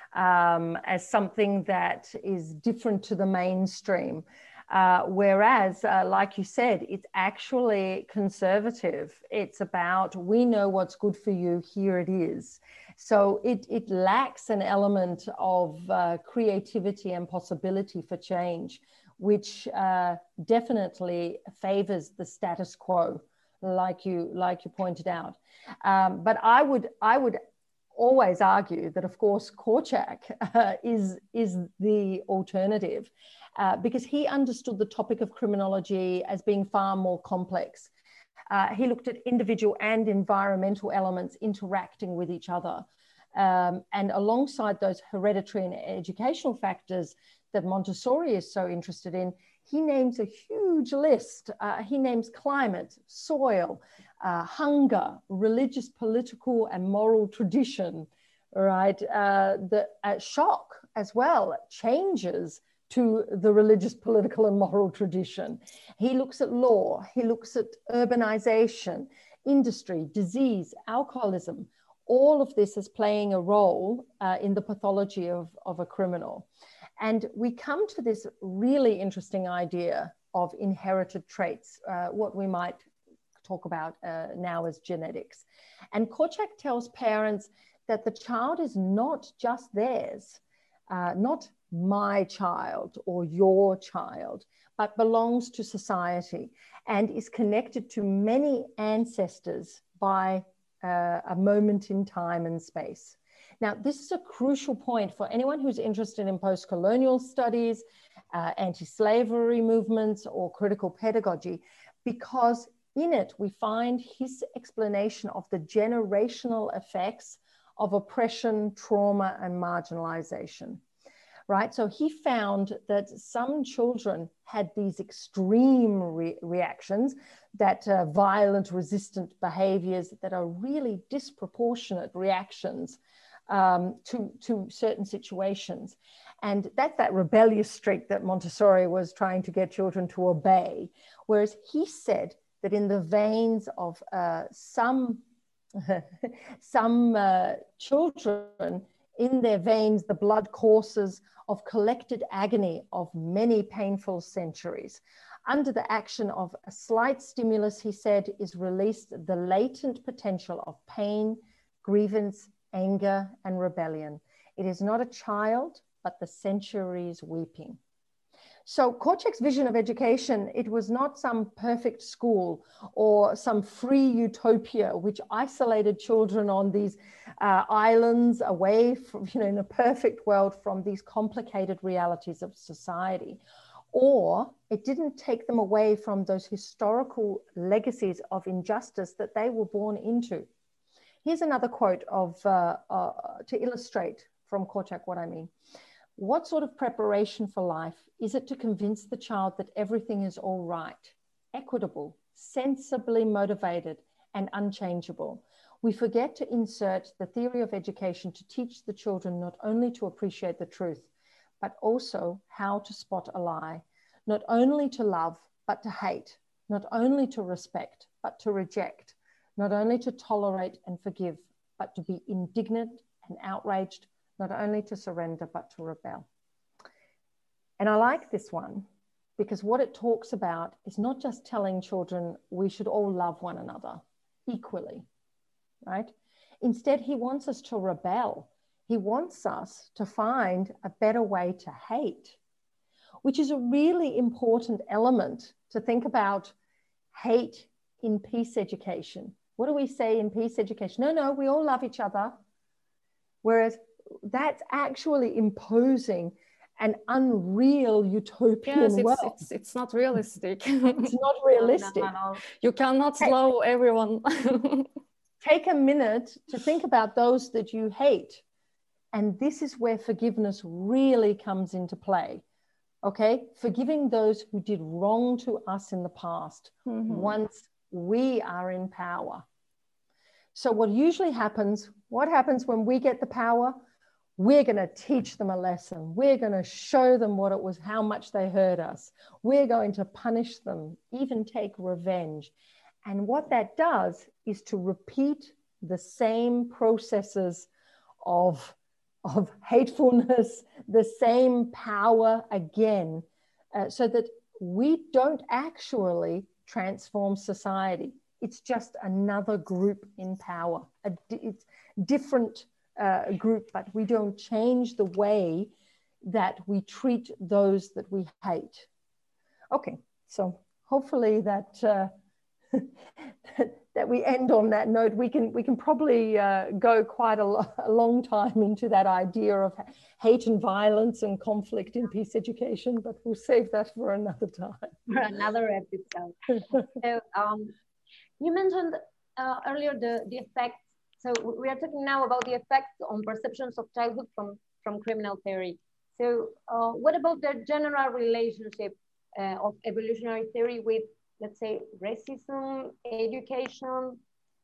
um, as something that is different to the mainstream. Uh, whereas, uh, like you said, it's actually conservative. It's about, we know what's good for you, here it is. So it, it lacks an element of uh, creativity and possibility for change, which uh, definitely favors the status quo, like you, like you pointed out. Um, but I would, I would always argue that, of course, Korczak uh, is, is the alternative. Uh, because he understood the topic of criminology as being far more complex. Uh, he looked at individual and environmental elements interacting with each other. Um, and alongside those hereditary and educational factors that Montessori is so interested in, he names a huge list. Uh, he names climate, soil, uh, hunger, religious, political, and moral tradition, right? Uh, the uh, shock as well, changes to the religious, political, and moral tradition. He looks at law, he looks at urbanization, industry, disease, alcoholism. All of this is playing a role uh, in the pathology of, of a criminal. And we come to this really interesting idea of inherited traits, uh, what we might talk about uh, now as genetics. And Korczak tells parents that the child is not just theirs, uh, not my child or your child, but belongs to society and is connected to many ancestors by uh, a moment in time and space. Now, this is a crucial point for anyone who's interested in post-colonial studies, uh, anti-slavery movements, or critical pedagogy, because in it we find his explanation of the generational effects of oppression, trauma, and marginalization. Right, so he found that some children had these extreme re reactions, that uh, violent, resistant behaviors that are really disproportionate reactions um, to, to certain situations. And that's that rebellious streak that Montessori was trying to get children to obey. Whereas he said that in the veins of uh, some, some uh, children, in their veins, the blood courses of collected agony of many painful centuries. Under the action of a slight stimulus, he said, is released the latent potential of pain, grievance, anger, and rebellion. It is not a child, but the centuries weeping. So Korczak's vision of education, it was not some perfect school or some free utopia which isolated children on these uh, islands away from, you know, in a perfect world from these complicated realities of society. Or it didn't take them away from those historical legacies of injustice that they were born into. Here's another quote of, uh, uh, to illustrate from Korczak what I mean. What sort of preparation for life is it to convince the child that everything is all right, equitable, sensibly motivated, and unchangeable? we forget to insert the theory of education to teach the children not only to appreciate the truth, but also how to spot a lie, not only to love, but to hate, not only to respect, but to reject, not only to tolerate and forgive, but to be indignant and outraged, not only to surrender, but to rebel. And I like this one because what it talks about is not just telling children we should all love one another equally, right? Instead, he wants us to rebel. He wants us to find a better way to hate, which is a really important element to think about hate in peace education. What do we say in peace education? No, no, we all love each other. Whereas that's actually imposing an unreal utopian Yes, it's, world. it's, it's not realistic. It's not realistic. No, no, no. You cannot Hey. love everyone. Take a minute to think about those that you hate. And this is where forgiveness really comes into play. Okay? Forgiving those who did wrong to us in the past, mm-hmm. once we are in power. So what usually happens, what happens when we get the power? We're going to teach them a lesson. We're going to show them what it was, how much they hurt us. We're going to punish them, even take revenge. And what that does is to repeat the same processes of, of hatefulness, the same power again, uh, so that we don't actually transform society. It's just another group in power, a it's different uh, group, but we don't change the way that we treat those that we hate. Okay, so hopefully that uh, that we end on that note. We can we can probably uh, go quite a, lo a long time into that idea of hate and violence and conflict in peace education, but we'll save that for another time. For another episode. So um, you mentioned uh, earlier the the effects. So we are talking now about the effects on perceptions of childhood from from criminal theory. So uh, what about the general relationship uh, of evolutionary theory with, let's say, racism, education?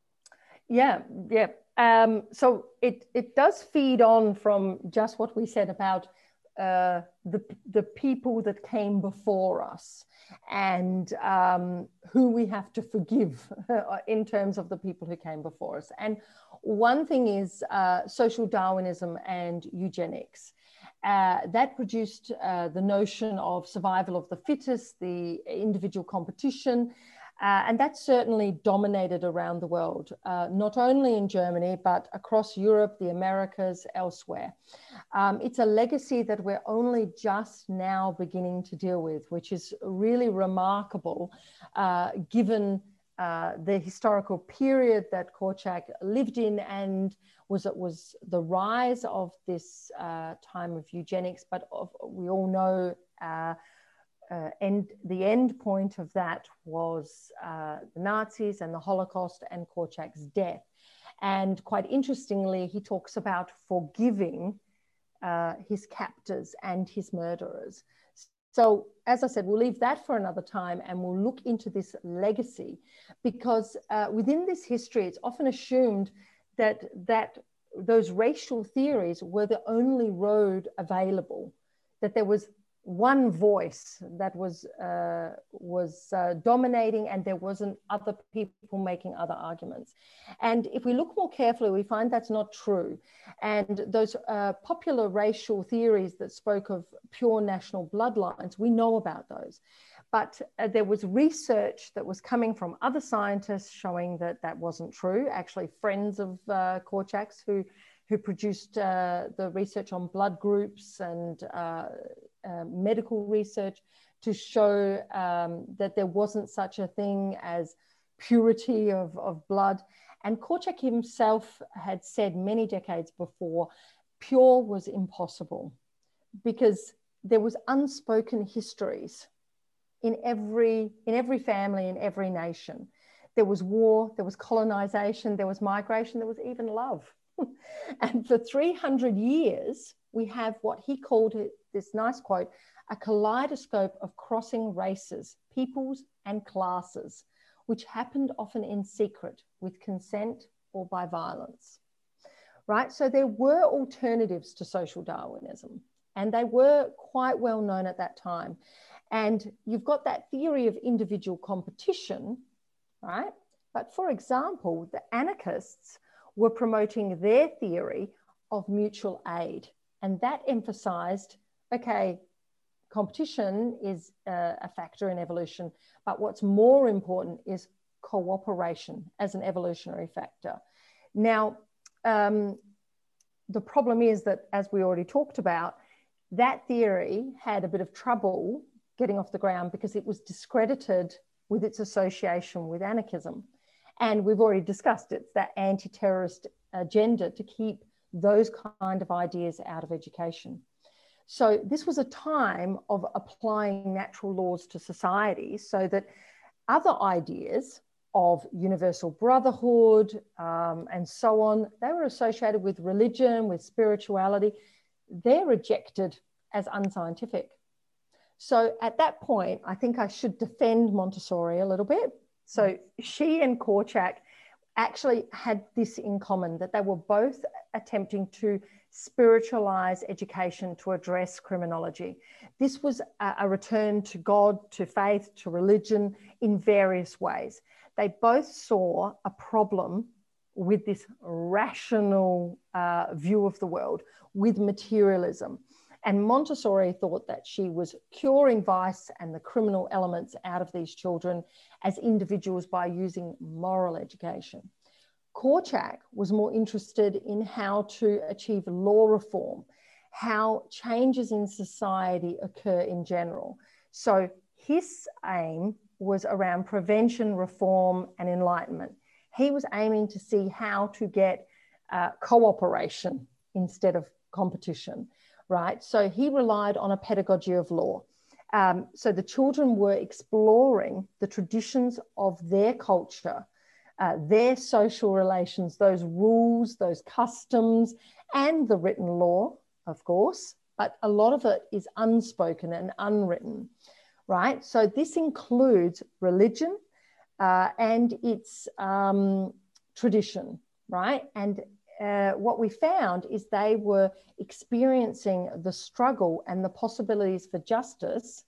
Yeah, yeah. Um, so it, it does feed on from just what we said about uh, the, the people that came before us and um, who we have to forgive in terms of the people who came before us. And one thing is uh, social Darwinism and eugenics. Uh, that produced uh, the notion of survival of the fittest, the individual competition, uh, and that certainly dominated around the world, uh, not only in Germany, but across Europe, the Americas, elsewhere. Um, it's a legacy that we're only just now beginning to deal with, which is really remarkable, uh, given uh, the historical period that Korczak lived in, and was it was the rise of this uh, time of eugenics, but of, we all know uh, uh, end, the end point of that was uh, the Nazis and the Holocaust and Korczak's death. And quite interestingly, he talks about forgiving uh, his captors and his murderers. So, as I said, we'll leave that for another time and we'll look into this legacy, because uh, within this history, it's often assumed that, that those racial theories were the only road available, that there was one voice that was, uh, was uh, dominating and there wasn't other people making other arguments. And if we look more carefully, we find that's not true. And those uh, popular racial theories that spoke of pure national bloodlines, we know about those. But uh, there was research that was coming from other scientists showing that that wasn't true. Actually, friends of uh, Korczak's who, who produced uh, the research on blood groups and uh, uh, medical research to show um, that there wasn't such a thing as purity of, of blood. And Korczak himself had said many decades before, pure was impossible, because there was unspoken histories in every, in every family, in every nation. There was war, there was colonization, there was migration, there was even love. And for three hundred years, we have what he called it, this nice quote, a kaleidoscope of crossing races, peoples and classes, which happened often in secret with consent or by violence, right? So there were alternatives to social Darwinism, and they were quite well known at that time. And you've got that theory of individual competition, right? But for example, the anarchists were promoting their theory of mutual aid, and that emphasized, okay, competition is uh, a factor in evolution, but what's more important is cooperation as an evolutionary factor. Now, um, the problem is that, as we already talked about, that theory had a bit of trouble getting off the ground because it was discredited with its association with anarchism. And we've already discussed it's that anti-terrorist agenda to keep those kind of ideas out of education. So this was a time of applying natural laws to society so that other ideas of universal brotherhood um, and so on, they were associated with religion, with spirituality. They're rejected as unscientific. So at that point, I think I should defend Montessori a little bit. So she and Korczak actually had this in common, that they were both attempting to spiritualize education to address criminology. This was a, a return to God, to faith, to religion in various ways. They both saw a problem with this rational uh, view of the world, with materialism. And Montessori thought that she was curing vice and the criminal elements out of these children as individuals by using moral education. Korczak was more interested in how to achieve law reform, how changes in society occur in general. So his aim was around prevention, reform, and enlightenment. He was aiming to see how to get uh, cooperation instead of competition, right? So he relied on a pedagogy of law. Um, so the children were exploring the traditions of their culture, uh, their social relations, those rules, those customs, and the written law, of course, but a lot of it is unspoken and unwritten, right? So this includes religion uh, and its um, tradition, right? And uh, what we found is they were experiencing the struggle and the possibilities for justice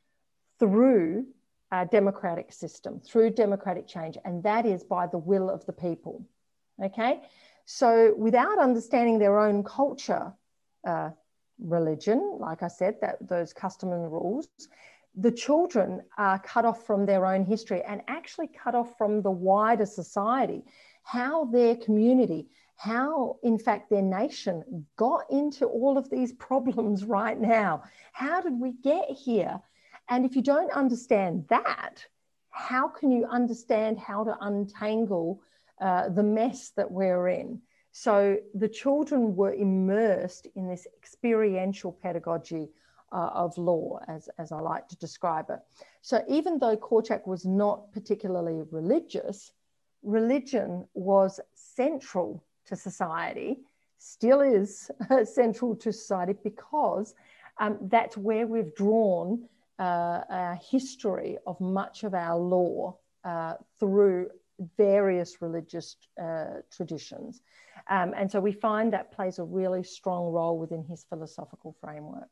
through a democratic system, through democratic change, and that is by the will of the people, okay? So without understanding their own culture, uh, religion, like I said, that those custom and rules, the children are cut off from their own history and actually cut off from the wider society, how their community, how in fact their nation got into all of these problems right now. How did we get here? And if you don't understand that, how can you understand how to untangle uh, the mess that we're in? So the children were immersed in this experiential pedagogy uh, of law, as, as I like to describe it. So even though Korczak was not particularly religious, religion was central to society, still is central to society, because um, that's where we've drawn uh, a history of much of our law uh, through various religious uh, traditions. Um, and so we find that plays a really strong role within his philosophical framework.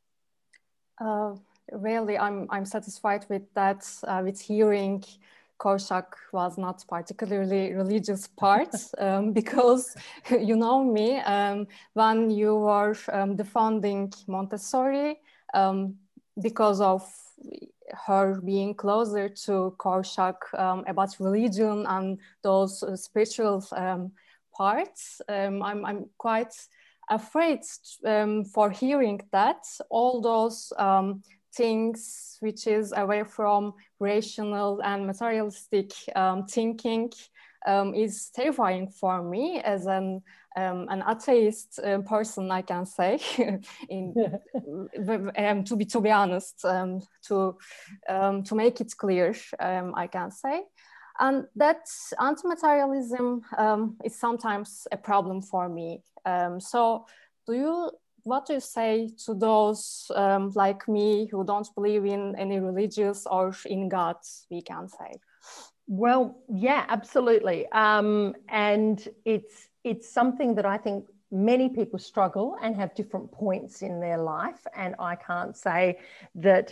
Uh, really, I'm, I'm satisfied with that, uh, with hearing Korczak was not particularly religious part, um, because you know me, um, when you were um, defending Montessori, um, because of her being closer to Korczak um, about religion and those uh, spiritual um, parts, um, I'm, I'm quite afraid um, for hearing that all those um, things which is away from rational and materialistic um, thinking um, is terrifying for me as an um, an atheist uh, person, I can say. in, um, to be to be honest, um, to um, to make it clear, um, I can say. And that anti-materialism um, is sometimes a problem for me. Um, so do you, what do you say to those um, like me who don't believe in any religious or in God, we can say? Well, yeah, absolutely. Um, and it's it's something that I think many people struggle and have different points in their life. And I can't say that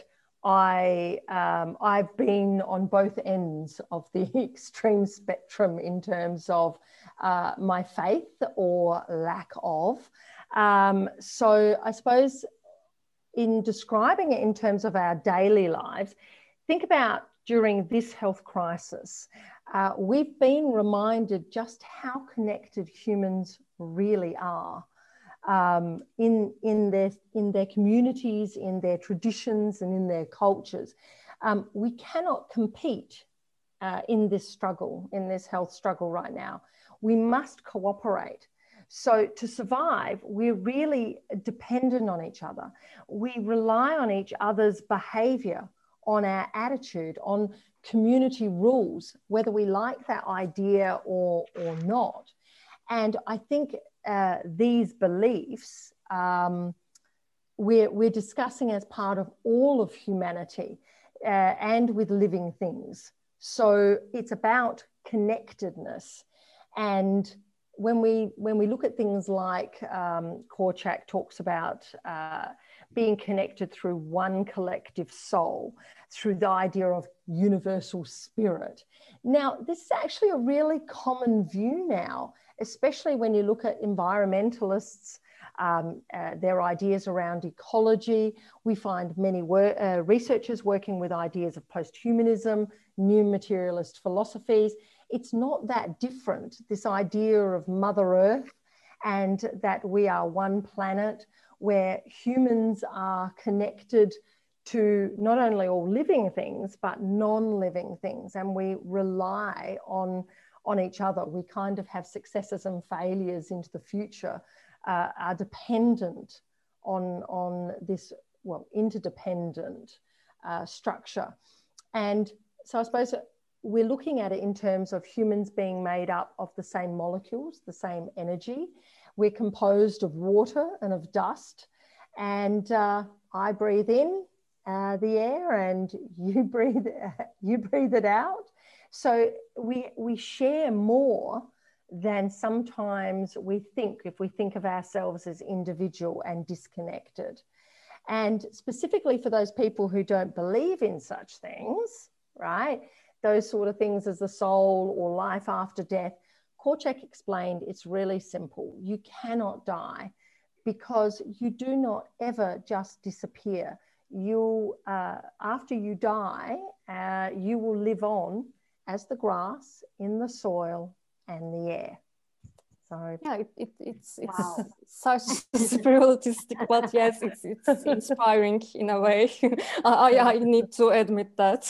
I um, I've been on both ends of the extreme spectrum in terms of uh, my faith or lack of. Um, so I suppose in describing it in terms of our daily lives, think about during this health crisis, uh, we've been reminded just how connected humans really are um, in, in, their, in their communities, in their traditions, and in their cultures. Um, we cannot compete uh, in this struggle, in this health struggle right now. We must cooperate. So to survive, we're really dependent on each other. We rely on each other's behavior, on our attitude, on community rules, whether we like that idea or, or not. And I think uh, these beliefs um, we're, we're discussing as part of all of humanity uh, and with living things. So it's about connectedness. And when we, when we look at things like um, Korczak talks about uh, being connected through one collective soul, through the idea of universal spirit. Now, this is actually a really common view now, especially when you look at environmentalists, um, uh, their ideas around ecology. We find many wor- uh, researchers working with ideas of post-humanism, new materialist philosophies. It's not that different, this idea of Mother Earth and that we are one planet where humans are connected to not only all living things, but non-living things. And we rely on, on each other. We kind of have successes and failures into the future, uh, are dependent on, on this, well, interdependent uh, structure. And so I suppose we're looking at it in terms of humans being made up of the same molecules, the same energy. We're composed of water and of dust. And uh, I breathe in uh, the air and you breathe, you breathe it out. So we, we share more than sometimes we think, if we think of ourselves as individual and disconnected. And specifically for those people who don't believe in such things, right? Those sort of things as the soul or life after death, Korczak explained it's really simple. You cannot die because you do not ever just disappear. You, uh, after you die, uh, you will live on as the grass in the soil and the air. So yeah, it, it, it's it's Wow. such spiritualistic, but yes, it's it's inspiring in a way. I I need to admit that.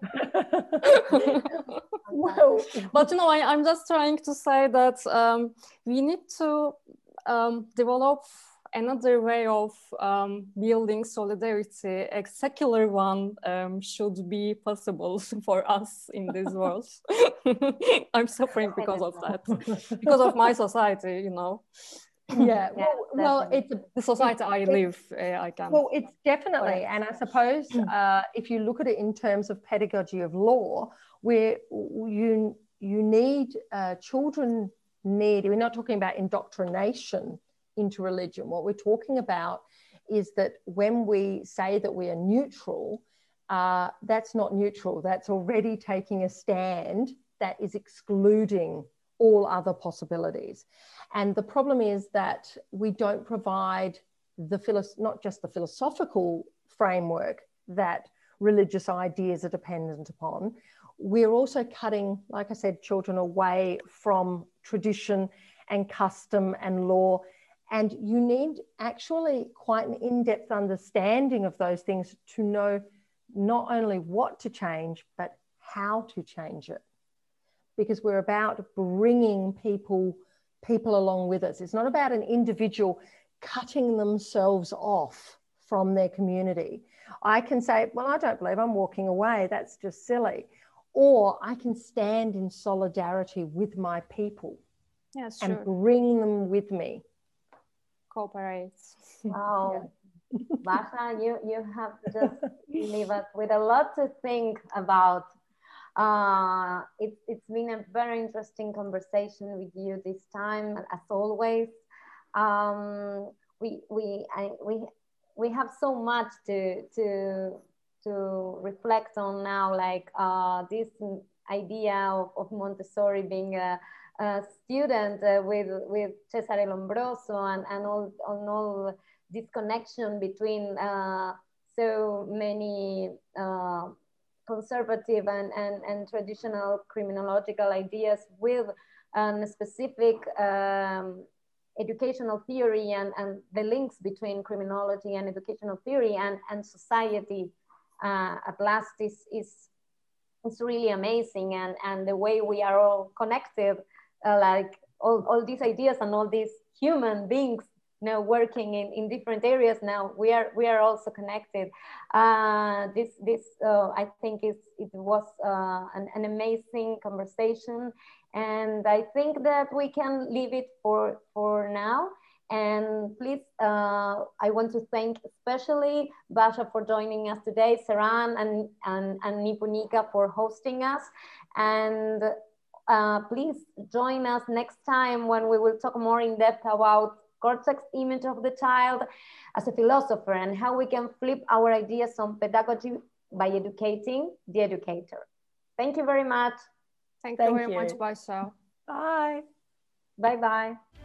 well, But you know, I, I'm just trying to say that um, we need to um, develop another way of um, building solidarity. A secular one um, should be possible for us in this world. I'm suffering because of that, because of my society, you know. Yeah, well, Yeah, well it's The society it's, I live, uh, I can. Well, it's definitely, and I suppose uh, if you look at it in terms of pedagogy of law, where you you need uh, children need. We're not talking about indoctrination into religion. What we're talking about is that when we say that we are neutral, uh, that's not neutral. That's already taking a stand that is excluding all other possibilities. And the problem is that we don't provide the philo- not just the philosophical framework that religious ideas are dependent upon. We're also cutting, like I said, children away from tradition and custom and law. And you need actually quite an in-depth understanding of those things to know not only what to change, but how to change it. Because we're about bringing people, people along with us. It's not about an individual cutting themselves off from their community. I can say, well, I don't believe, I'm walking away. That's just silly. Or I can stand in solidarity with my people Yes, and sure. bring them with me. Cooperate. Wow. Basha, you, you have just leave us with a lot to think about. Uh, it, it's been a very interesting conversation with you this time, as always. Um, we we I, we we have so much to to to reflect on now, like uh, this idea of, of Montessori being a, a student uh, with with Cesare Lombroso, and and all on all this connection between uh, so many uh, conservative and, and, and traditional criminological ideas with um, specific um, educational theory, and, and the links between criminology and educational theory and, and society uh, at last is, is, is really amazing. And, and the way we are all connected, uh, like all, all these ideas and all these human beings now working in, in different areas, now we are we are also connected. Uh, this this uh, I think is it was uh, an, an amazing conversation, and I think that we can leave it for for now. And please, uh, I want to thank especially Basha for joining us today, Saran and and, and Nipunika for hosting us, and uh, please join us next time when we will talk more in depth about Korczak's image of the child as a philosopher, and how we can flip our ideas on pedagogy by educating the educator. Thank you very much. Thank, Thank you very you. much, Basha. Bye. Bye-bye.